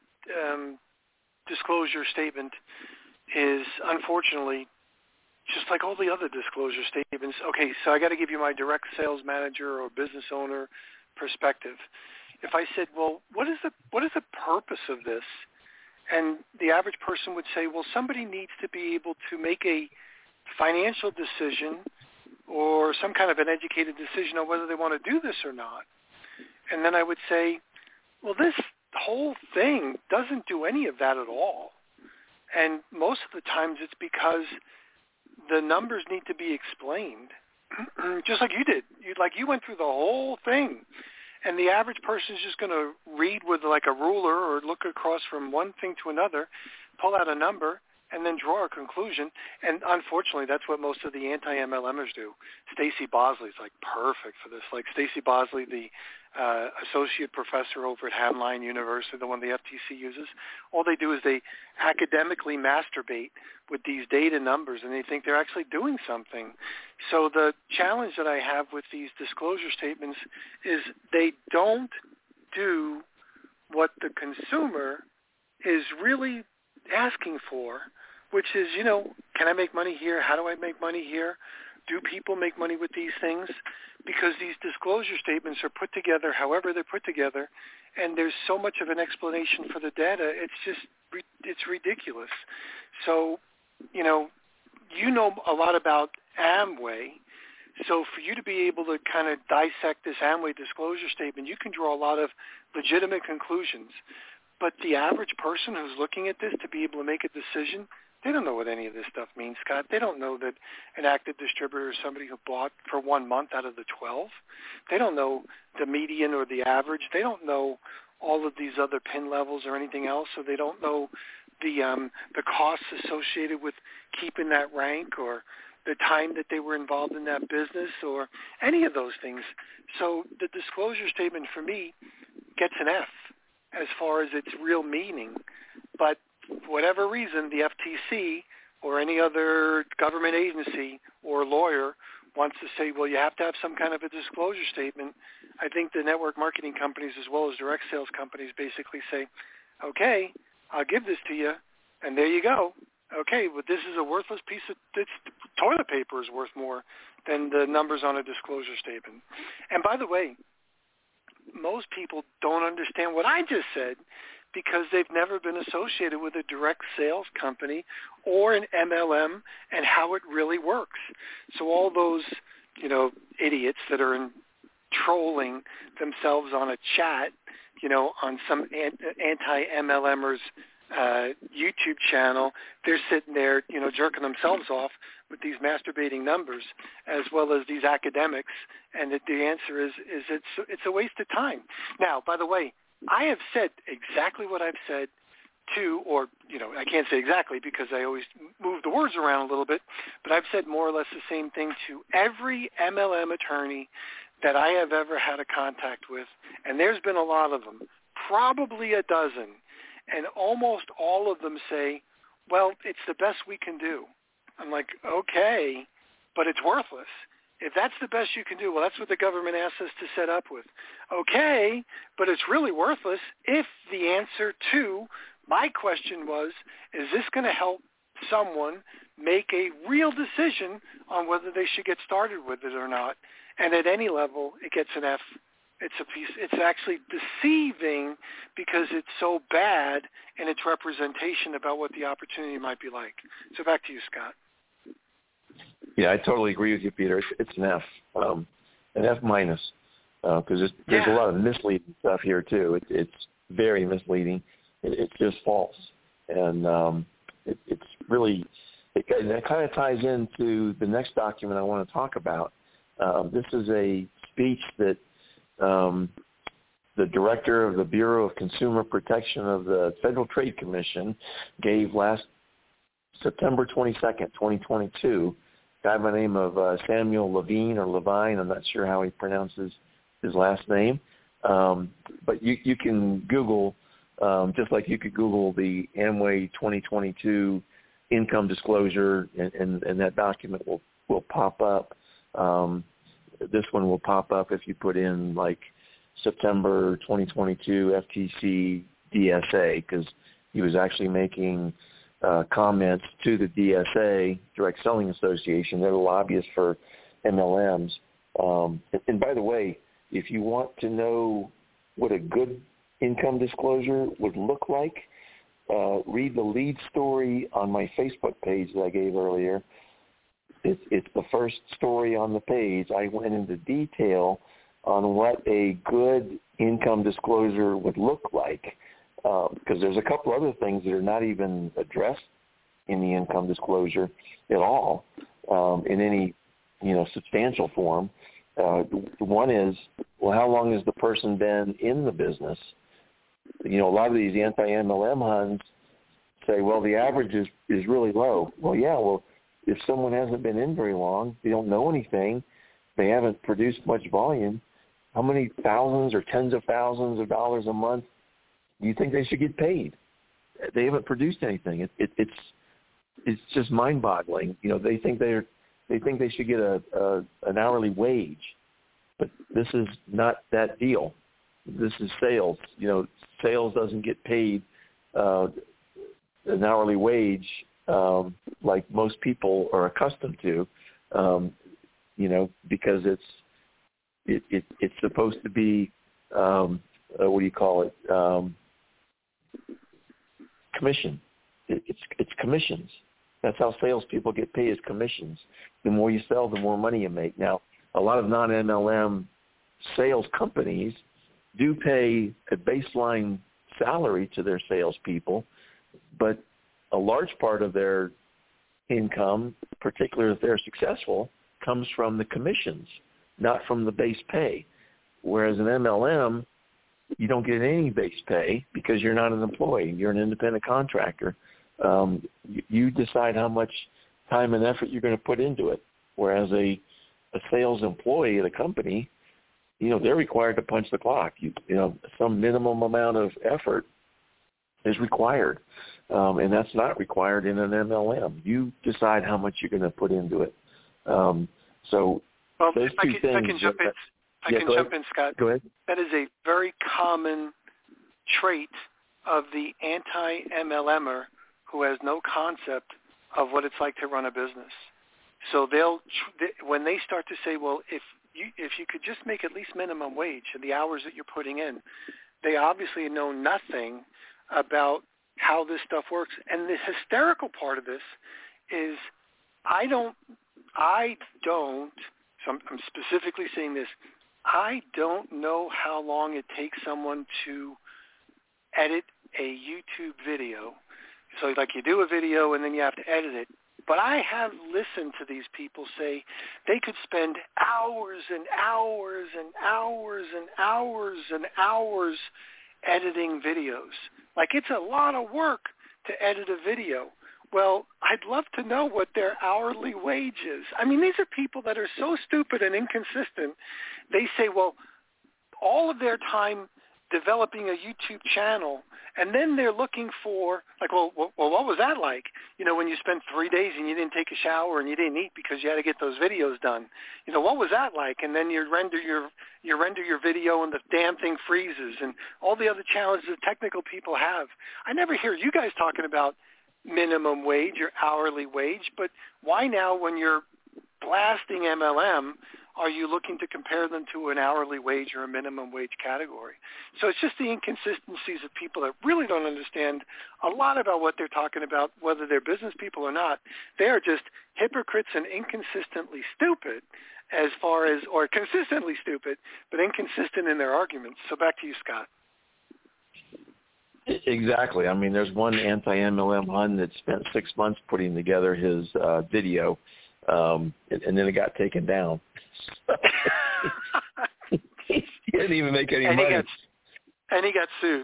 disclosure statement is unfortunately just like all the other disclosure statements. Okay, so I got to give you my direct sales manager or business owner perspective. If I said, well, what is the purpose of this? And the average person would say, well, somebody needs to be able to make a financial decision or some kind of an educated decision on whether they want to do this or not. And then I would say, well, this whole thing doesn't do any of that at all. And most of the times it's because the numbers need to be explained, just like you did. You went through the whole thing. And the average person is just going to read with like a ruler or look across from one thing to another, pull out a number, and then draw a conclusion. And unfortunately, that's what most of the anti-MLMers do. Stacy Bosley is like perfect for this. Like Stacy Bosley, the associate professor over at Hamline University, the one the FTC uses, all they do is they academically masturbate with these data numbers, and they think they're actually doing something. So the challenge that I have with these disclosure statements is they don't do what the consumer is really asking for, which is, can I make money here? How do I make money here? Do people make money with these things? Because these disclosure statements are put together however they're put together, and there's so much of an explanation for the data, it's ridiculous. So, you know a lot about Amway, so for you to be able to kind of dissect this Amway disclosure statement, you can draw a lot of legitimate conclusions. But the average person who's looking at this to be able to make a decision, they don't know what any of this stuff means, Scott. They don't know that an active distributor is somebody who bought for 1 month out of the 12. They don't know the median or the average. They don't know all of these other pin levels or anything else, so they don't know the costs associated with keeping that rank or the time that they were involved in that business or any of those things. So the disclosure statement for me gets an F as far as its real meaning. But for whatever reason, the FTC or any other government agency or lawyer wants to say, well, you have to have some kind of a disclosure statement. I think the network marketing companies as well as direct sales companies basically say, okay, I'll give this to you, and there you go. Okay, but this is a worthless piece of toilet paper is worth more than the numbers on a disclosure statement. And by the way, most people don't understand what I just said because they've never been associated with a direct sales company or an MLM and how it really works. So all those, idiots that are in trolling themselves on a chat, on some anti-MLMers YouTube channel. They're sitting there, jerking themselves off with these masturbating numbers, as well as these academics. And the answer is it's a waste of time. Now, by the way, I have said exactly what I've said to, or, I can't say exactly because I always move the words around a little bit, but I've said more or less the same thing to every MLM attorney that I have ever had a contact with, and there's been a lot of them, probably a dozen, and almost all of them say, well, it's the best we can do. I'm like, okay, but it's worthless. If that's the best you can do, well, that's what the government asked us to set up with. Okay, but it's really worthless if the answer to my question was, is this going to help someone make a real decision on whether they should get started with it or not? And at any level, it gets an F. It's actually deceiving because it's so bad in its representation about what the opportunity might be like. So back to you, Scott. Yeah, I totally agree with you, Peter. It's an F, an F minus, because there's a lot of misleading stuff here too. It's very misleading. It's just false, and it's really that kind of ties into the next document I want to talk about. This is a speech that the director of the Bureau of Consumer Protection of the Federal Trade Commission gave last September 22nd, 2022. A guy by the name of Samuel Levine or Levine. I'm not sure how he pronounces his last name, but you can Google. Just like you could Google the Amway 2022 income disclosure, and that document will pop up. This one will pop up if you put in like September 2022 FTC DSA, because he was actually making comments to the DSA, Direct Selling Association. They're the lobbyists for MLMs. And by the way, if you want to know what a good income disclosure would look like, read the lead story on my Facebook page that I gave earlier. It's the first story on the page. I went into detail on what a good income disclosure would look like, because there's a couple other things that are not even addressed in the income disclosure at all, in any substantial form. One is, well, how long has the person been in the business? A lot of these anti-MLM Huns say, well, the average is really low. Well, yeah, if someone hasn't been in very long, they don't know anything, they haven't produced much volume, how many thousands or tens of thousands of dollars a month do you think they should get paid? They haven't produced anything. It's just mind-boggling. They think they should get an hourly wage, but this is not that deal. This is sales. Sales doesn't get paid an hourly wage like most people are accustomed to, because it's supposed to be what do you call it? Commission. It's commissions. That's how salespeople get paid, is commissions. The more you sell, the more money you make. Now, a lot of non-MLM sales companies do pay a baseline salary to their salespeople, but a large part of their income, particularly if they're successful, comes from the commissions, not from the base pay. Whereas an MLM, you don't get any base pay because you're not an employee. You're an independent contractor. You decide how much time and effort you're going to put into it. Whereas a sales employee at a company, they're required to punch the clock. Some minimum amount of effort is required, and that's not required in an MLM. You decide how much you're going to put into it. So those two things. I can jump in, Scott. Go ahead. That is a very common trait of the anti-MLMer who has no concept of what it's like to run a business. So when they start to say, well, if you could just make at least minimum wage and the hours that you're putting in, they obviously know nothing about how this stuff works. And the hysterical part of this is I don't, so I'm specifically saying this, I don't know how long it takes someone to edit a YouTube video. So like you do a video and then you have to edit it. But I have listened to these people say they could spend hours and hours and hours and hours and hours editing videos. Like, it's a lot of work to edit a video. Well, I'd love to know what their hourly wage is. I mean, these are people that are so stupid and inconsistent. They say, well, all of their time developing a YouTube channel, and then they're looking for, like, well, what was that like? You know, when you spent 3 days and you didn't take a shower and you didn't eat because you had to get those videos done. You know, what was that like? And then you render your video and the damn thing freezes, and all the other challenges that technical people have. I never hear you guys talking about minimum wage or hourly wage, but why now, when you're blasting MLM, are you looking to compare them to an hourly wage or a minimum wage category? So it's just the inconsistencies of people that really don't understand a lot about what they're talking about, whether they're business people or not. They are just hypocrites and inconsistently stupid or consistently stupid, but inconsistent in their arguments. So back to you, Scott. Exactly. I mean, there's one anti-MLM Hun that spent 6 months putting together his video, and then it got taken down. He didn't even make any money. And he got sued.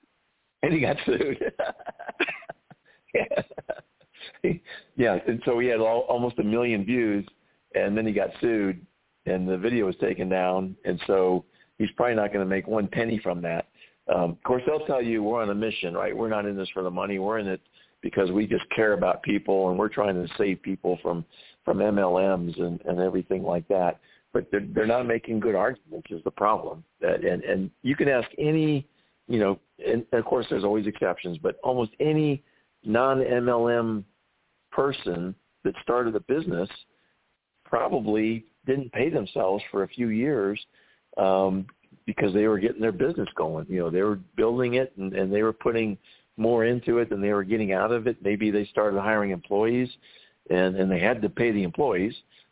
Yeah, and so he had almost 1 million views, and then he got sued, and the video was taken down, and so he's probably not going to make one penny from that. Of course, they'll tell you we're on a mission, right? We're not in this for the money. We're in it because we just care about people, and we're trying to save people from MLMs and everything like that. But they're not making good arguments is the problem. And you can ask any, you know, and of course there's always exceptions, but almost any non-MLM person that started a business probably didn't pay themselves for a few years because they were getting their business going. You know, they were building it and they were putting more into it than they were getting out of it. Maybe they started hiring employees and they had to pay the employees.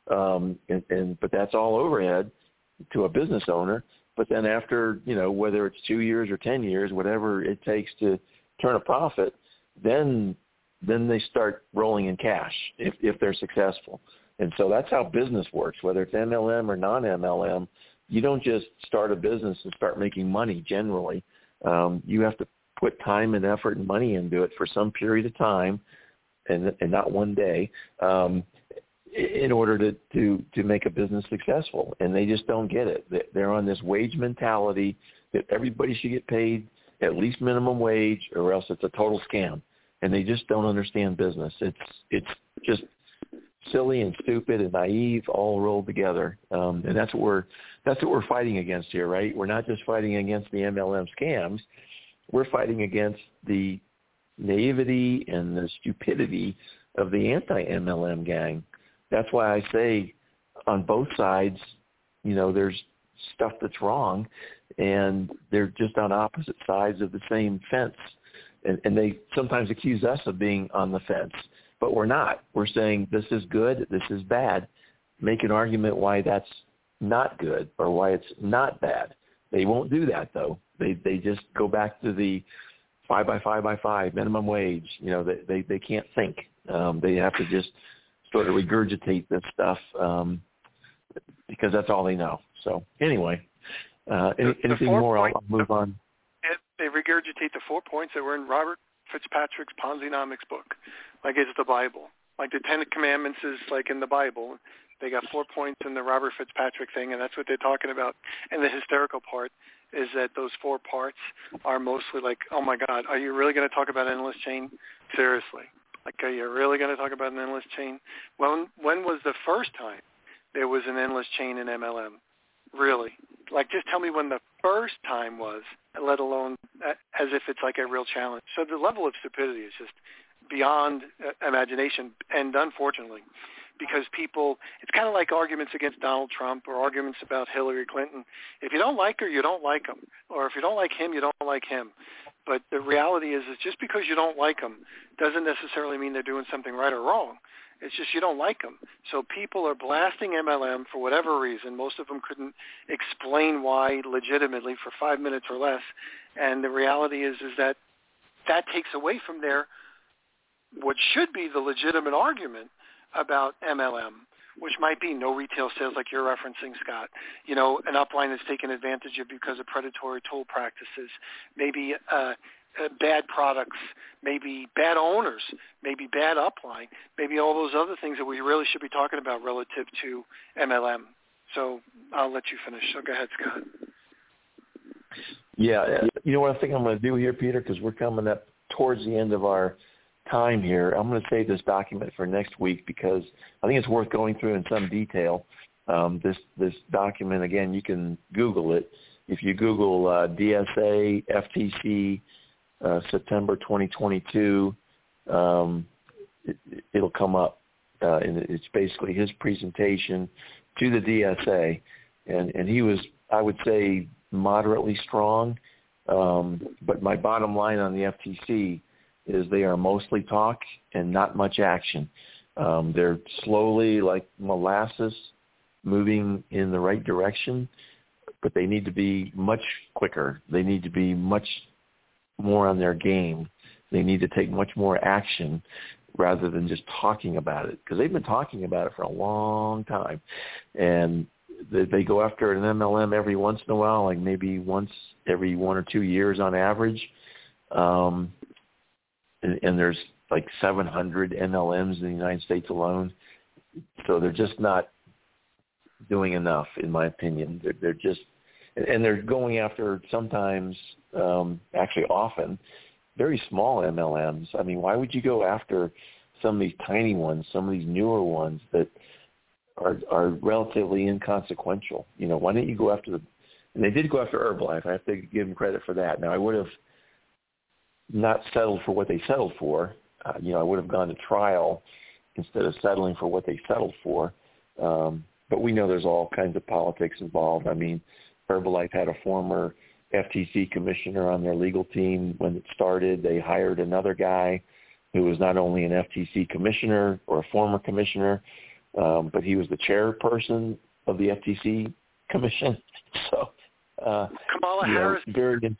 But that's all overhead to a business owner. But then after, you know, whether it's 2 years or 10 years, whatever it takes to turn a profit, then they start rolling in cash if they're successful. And so that's how business works, whether it's MLM or non-MLM. You don't just start a business and start making money generally. You have to put time and effort and money into it for some period of time and not one day in order to make a business successful. And they just don't get it. They're on this wage mentality that everybody should get paid at least minimum wage or else it's a total scam. And they just don't understand business. It's just silly and stupid and naive all rolled together. And that's what we're fighting against here, right? We're not just fighting against the MLM scams. We're fighting against the naivety and the stupidity of the anti-MLM gang. That's why I say on both sides, you know, there's stuff that's wrong, and they're just on opposite sides of the same fence. And they sometimes accuse us of being on the fence, but we're not. We're saying this is good, this is bad. Make an argument why that's not good or why it's not bad. They won't do that, though. They just go back to the 5 by 5 by 5 minimum wage. You know, they can't think. They have to just sort of regurgitate this stuff because that's all they know. So anyway, anything more, I'll move on. They regurgitate the 4 points that were in Robert Fitzpatrick's Ponzinomics book, like it's the Bible. Like the 10 Commandments is like in the Bible. They got 4 points in the Robert Fitzpatrick thing, and that's what they're talking about. And the hysterical part is that those 4 parts are mostly like, oh, my God, are you really going to talk about an endless chain? Seriously. Like, are you really going to talk about an endless chain? When was the first time there was an endless chain in MLM? Really? Like, just tell me when the first time was, let alone as if it's like a real challenge. So the level of stupidity is just beyond imagination, and unfortunately, because people, it's kind of like arguments against Donald Trump or arguments about Hillary Clinton. If you don't like her, you don't like him. Or if you don't like him, you don't like him. But the reality is just because you don't like them doesn't necessarily mean they're doing something right or wrong. It's just you don't like them. So people are blasting MLM for whatever reason. Most of them couldn't explain why legitimately for 5 minutes or less. And the reality is that takes away from their what should be the legitimate argument about MLM, which might be no retail sales like you're referencing, Scott. You know, an upline is taken advantage of because of predatory toll practices, maybe bad products, maybe bad owners, maybe bad upline, maybe all those other things that we really should be talking about relative to MLM. So I'll let you finish. So go ahead, Scott. Yeah, you know what I think I'm going to do here, Peter, because we're coming up towards the end of our time here. I'm going to save this document for next week because I think it's worth going through in some detail. This document, again, you can Google it. If you Google DSA, FTC, September 2022, it'll come up. And it's basically his presentation to the DSA. And he was, I would say, moderately strong. But my bottom line on the FTC is they are mostly talk and not much action. They're slowly, like molasses, moving in the right direction, but they need to be much quicker. They need to be much more on their game. They need to take much more action rather than just talking about it, because they've been talking about it for a long time. And they go after an MLM every once in a while, like maybe once every 1 or 2 years on average. And there's like 700 MLMs in the United States alone. So they're just not doing enough, in my opinion. They're just, and they're going after sometimes, actually often, very small MLMs. I mean, why would you go after some of these tiny ones, some of these newer ones that are relatively inconsequential? You know, why don't you go after and they did go after Herbalife. I have to give them credit for that. Now, I would have not settled for what they settled for. You know, I would have gone to trial instead of settling for what they settled for. But we know there's all kinds of politics involved. I mean, Herbalife had a former FTC commissioner on their legal team when it started. They hired another guy who was not only an FTC commissioner or a former commissioner, but he was the chairperson of the FTC commission. So Kamala Harris's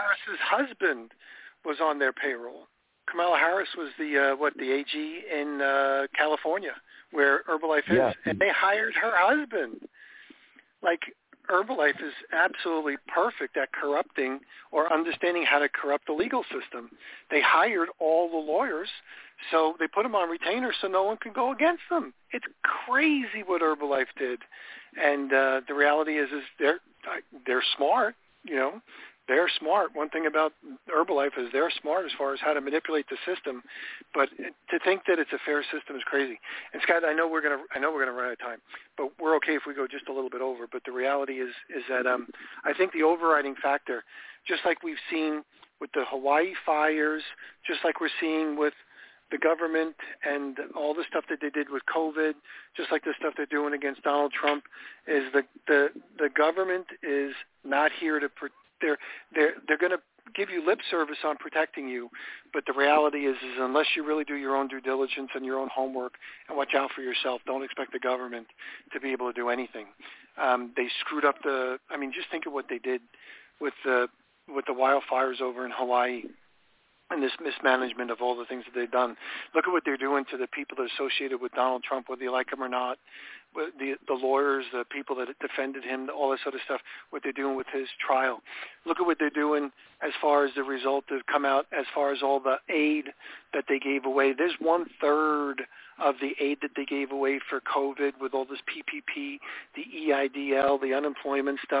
husband was on their payroll. Kamala Harris was the AG in California, where Herbalife is, yeah. And they hired her husband. Like, Herbalife is absolutely perfect at corrupting or understanding how to corrupt the legal system. They hired all the lawyers, so they put them on retainer so no one can go against them. It's crazy what Herbalife did. And the reality is they're smart, you know. They're smart. One thing about Herbalife is they're smart as far as how to manipulate the system, but to think that it's a fair system is crazy. And Scott, I know we're gonna run out of time, but we're okay if we go just a little bit over. But the reality is that I think the overriding factor, just like we've seen with the Hawaii fires, just like we're seeing with the government and all the stuff that they did with COVID, just like the stuff they're doing against Donald Trump, is the government is not here to They're going to give you lip service on protecting you, but the reality is unless you really do your own due diligence and your own homework and watch out for yourself, don't expect the government to be able to do anything. They screwed up just think of what they did with the wildfires over in Hawaii and this mismanagement of all the things that they've done. Look at what they're doing to the people that are associated with Donald Trump, whether you like him or not, the lawyers, the people that defended him, all this other stuff, what they're doing with his trial. Look at what they're doing as far as the result that come out, as far as all the aid that they gave away. There's 1/3 of the aid that they gave away for COVID with all this PPP, the EIDL, the unemployment stuff.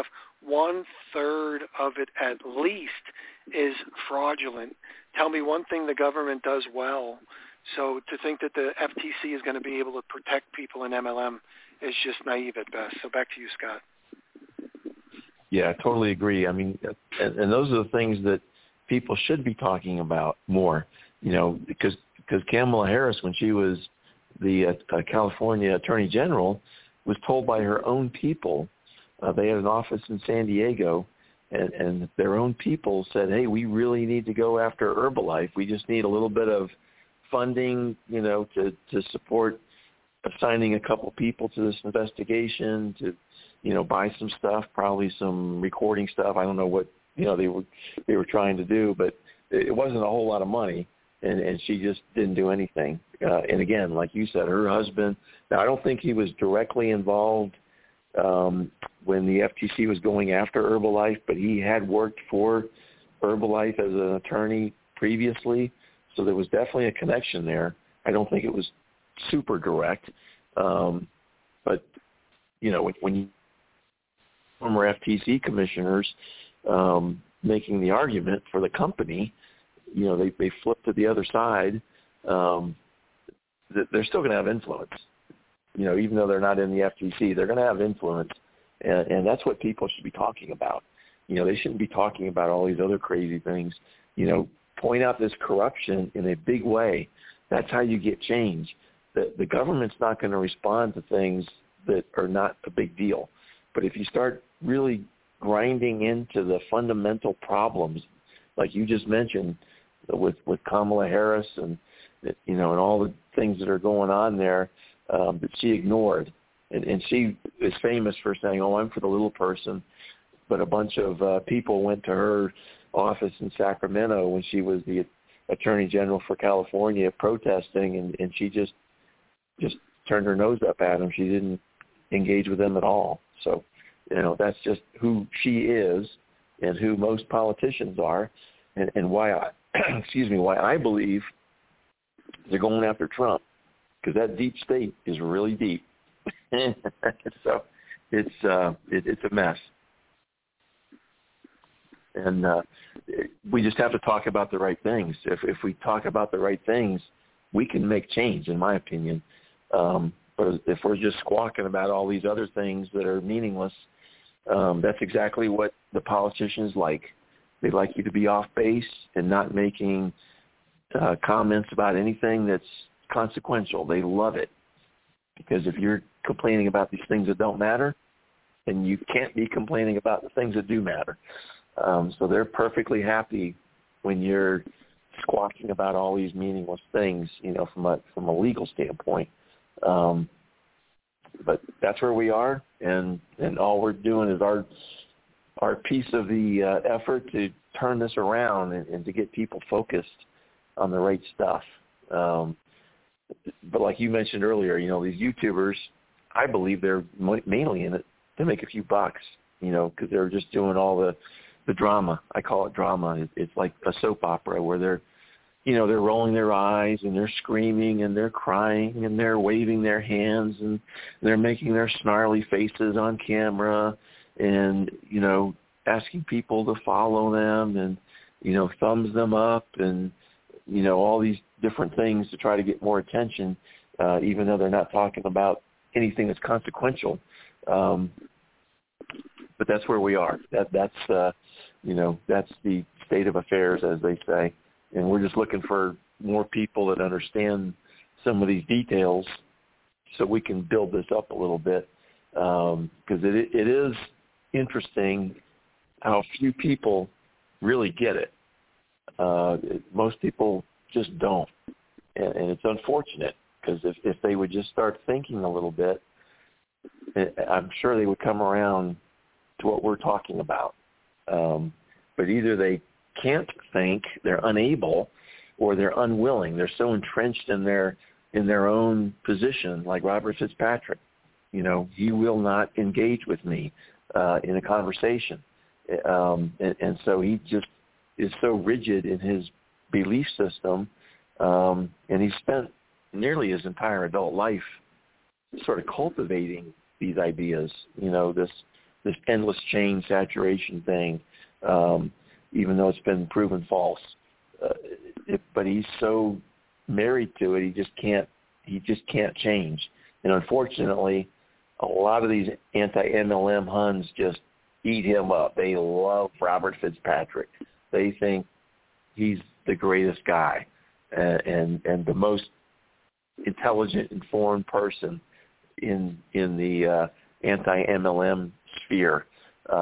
1/3 of it at least is fraudulent. Tell me one thing the government does well. So to think that the FTC is going to be able to protect people in MLM is just naive at best. So back to you, Scott. Yeah, I totally agree. I mean, and those are the things that people should be talking about more, you know, because Kamala Harris, when she was the California Attorney General, was told by her own people, they had an office in San Diego, and their own people said, hey, we really need to go after Herbalife. We just need a little bit of funding, you know, to support assigning a couple people to this investigation to, buy some stuff, probably some recording stuff. I don't know what, they were trying to do, but it wasn't a whole lot of money, and she just didn't do anything. And again, like you said, her husband, now I don't think he was directly involved when the FTC was going after Herbalife, but he had worked for Herbalife as an attorney previously, so there was definitely a connection there. I don't think it was super direct, but when you former FTC commissioners making the argument for the company, they flip to the other side. They're still going to have influence. Even though they're not in the FTC, they're going to have influence, and that's what people should be talking about. They shouldn't be talking about all these other crazy things. Point out this corruption in a big way. That's how you get change. The government's not going to respond to things that are not a big deal. But if you start really grinding into the fundamental problems, like you just mentioned with Kamala Harris and all the things that are going on there that she ignored. And she is famous for saying, I'm for the little person. But a bunch of people went to her office in Sacramento when she was the Attorney General for California protesting, and she just turned her nose up at them. She didn't engage with them at all. So, that's just who she is and who most politicians are, and why I believe they're going after Trump, because that deep state is really deep. So it's a mess. And we just have to talk about the right things. If we talk about the right things, we can make change, in my opinion. But if we're just squawking about all these other things that are meaningless, that's exactly what the politicians like. They like you to be off base and not making comments about anything that's consequential. They love it, because if you're complaining about these things that don't matter, then you can't be complaining about the things that do matter. So they're perfectly happy when you're squawking about all these meaningless things, from a legal standpoint. But that's where we are, and all we're doing is our piece of the effort to turn this around and to get people focused on the right stuff. But like you mentioned earlier, these YouTubers, I believe they're mainly in it to make a few bucks, because they're just doing all the drama. I call it drama. It's like a soap opera where they're rolling their eyes and they're screaming and they're crying and they're waving their hands and they're making their snarly faces on camera and, asking people to follow them and, thumbs them up and, all these different things to try to get more attention, even though they're not talking about anything that's consequential. But that's where we are. That's the state of affairs, as they say. And we're just looking for more people that understand some of these details so we can build this up a little bit, because it is interesting how few people really get it. Most people just don't. And it's unfortunate, because if they would just start thinking a little bit, I'm sure they would come around to what we're talking about. But either they can't think, they're unable, or they're unwilling. They're so entrenched in their own position, like Robert Fitzpatrick. He will not engage with me in a conversation. And so he just is so rigid in his belief system, and he spent nearly his entire adult life sort of cultivating these ideas, this endless change saturation thing, even though it's been proven false. But he's so married to it, he just can't change. And unfortunately, a lot of these anti-MLM Huns just eat him up. They love Robert Fitzpatrick. They think he's the greatest guy and the most intelligent, informed person in the anti-MLM sphere.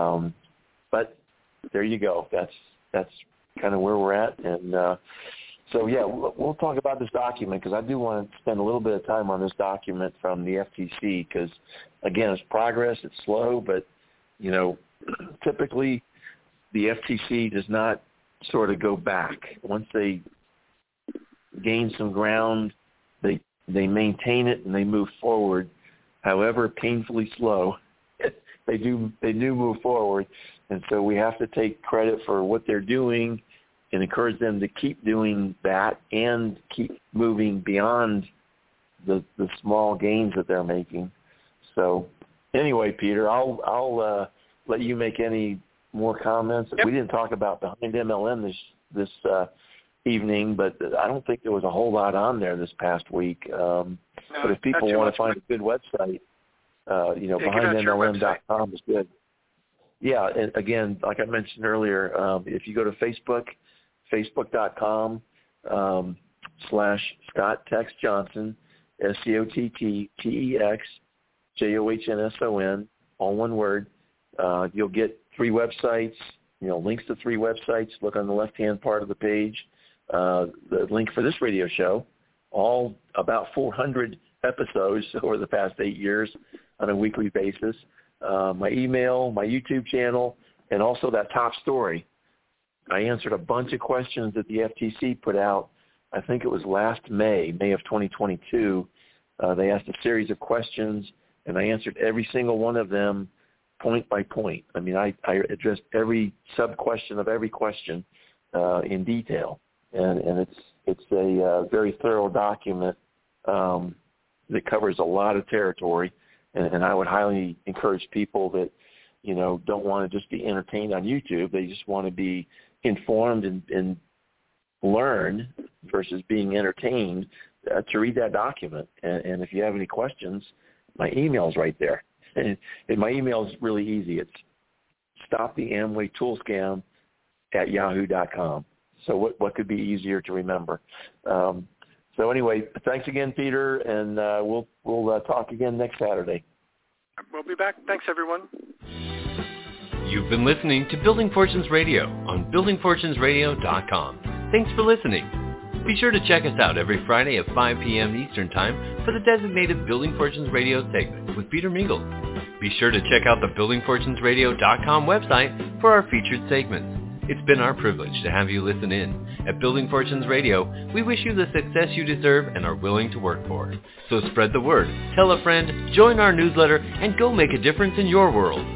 But there you go. That's kind of where we're at. And So, yeah, we'll talk about this document because I do want to spend a little bit of time on this document from the FTC because, again, it's progress. It's slow, but, you know, typically the FTC does not sort of go back. Once they gain some ground, they maintain it and they move forward. However painfully slow, they do move forward. And so we have to take credit for what they're doing and encourage them to keep doing that and keep moving beyond the small gains that they're making. So anyway, Peter, I'll let you make any more comments. Yep. We didn't talk about Behind MLM this evening, but I don't think there was a whole lot on there this past week. But if people want to find a good website, BehindMLM.com is good. Yeah, and again, like I mentioned earlier, if you go to Facebook, Facebook.com /Scott Tex Johnson, SCOTTEXJOHNSON, all one word. You'll get 3 websites, links to 3 websites. Look on the left-hand part of the page. The link for this radio show, all about 400 episodes over the past 8 years on a weekly basis. My email, my YouTube channel, and also that top story. I answered a bunch of questions that the FTC put out. I think it was last May of 2022. They asked a series of questions, and I answered every single one of them point by point. I mean, I addressed every sub-question of every question in detail, and it's a very thorough document that covers a lot of territory, and I would highly encourage people that, don't want to just be entertained on YouTube. They just want to be informed and learn versus being entertained to read that document. And if you have any questions, my email's right there. And my email is really easy. It's stoptheamwaytoolscam@yahoo.com. So what could be easier to remember? So anyway, thanks again, Peter, and we'll talk again next Saturday. We'll be back. Thanks, everyone. You've been listening to Building Fortunes Radio on buildingfortunesradio.com. Thanks for listening. Be sure to check us out every Friday at 5 p.m. Eastern Time for the designated Building Fortunes Radio segment with Peter Mingles. Be sure to check out the buildingfortunesradio.com website for our featured segments. It's been our privilege to have you listen in. At Building Fortunes Radio, we wish you the success you deserve and are willing to work for. So spread the word, tell a friend, join our newsletter, and go make a difference in your world.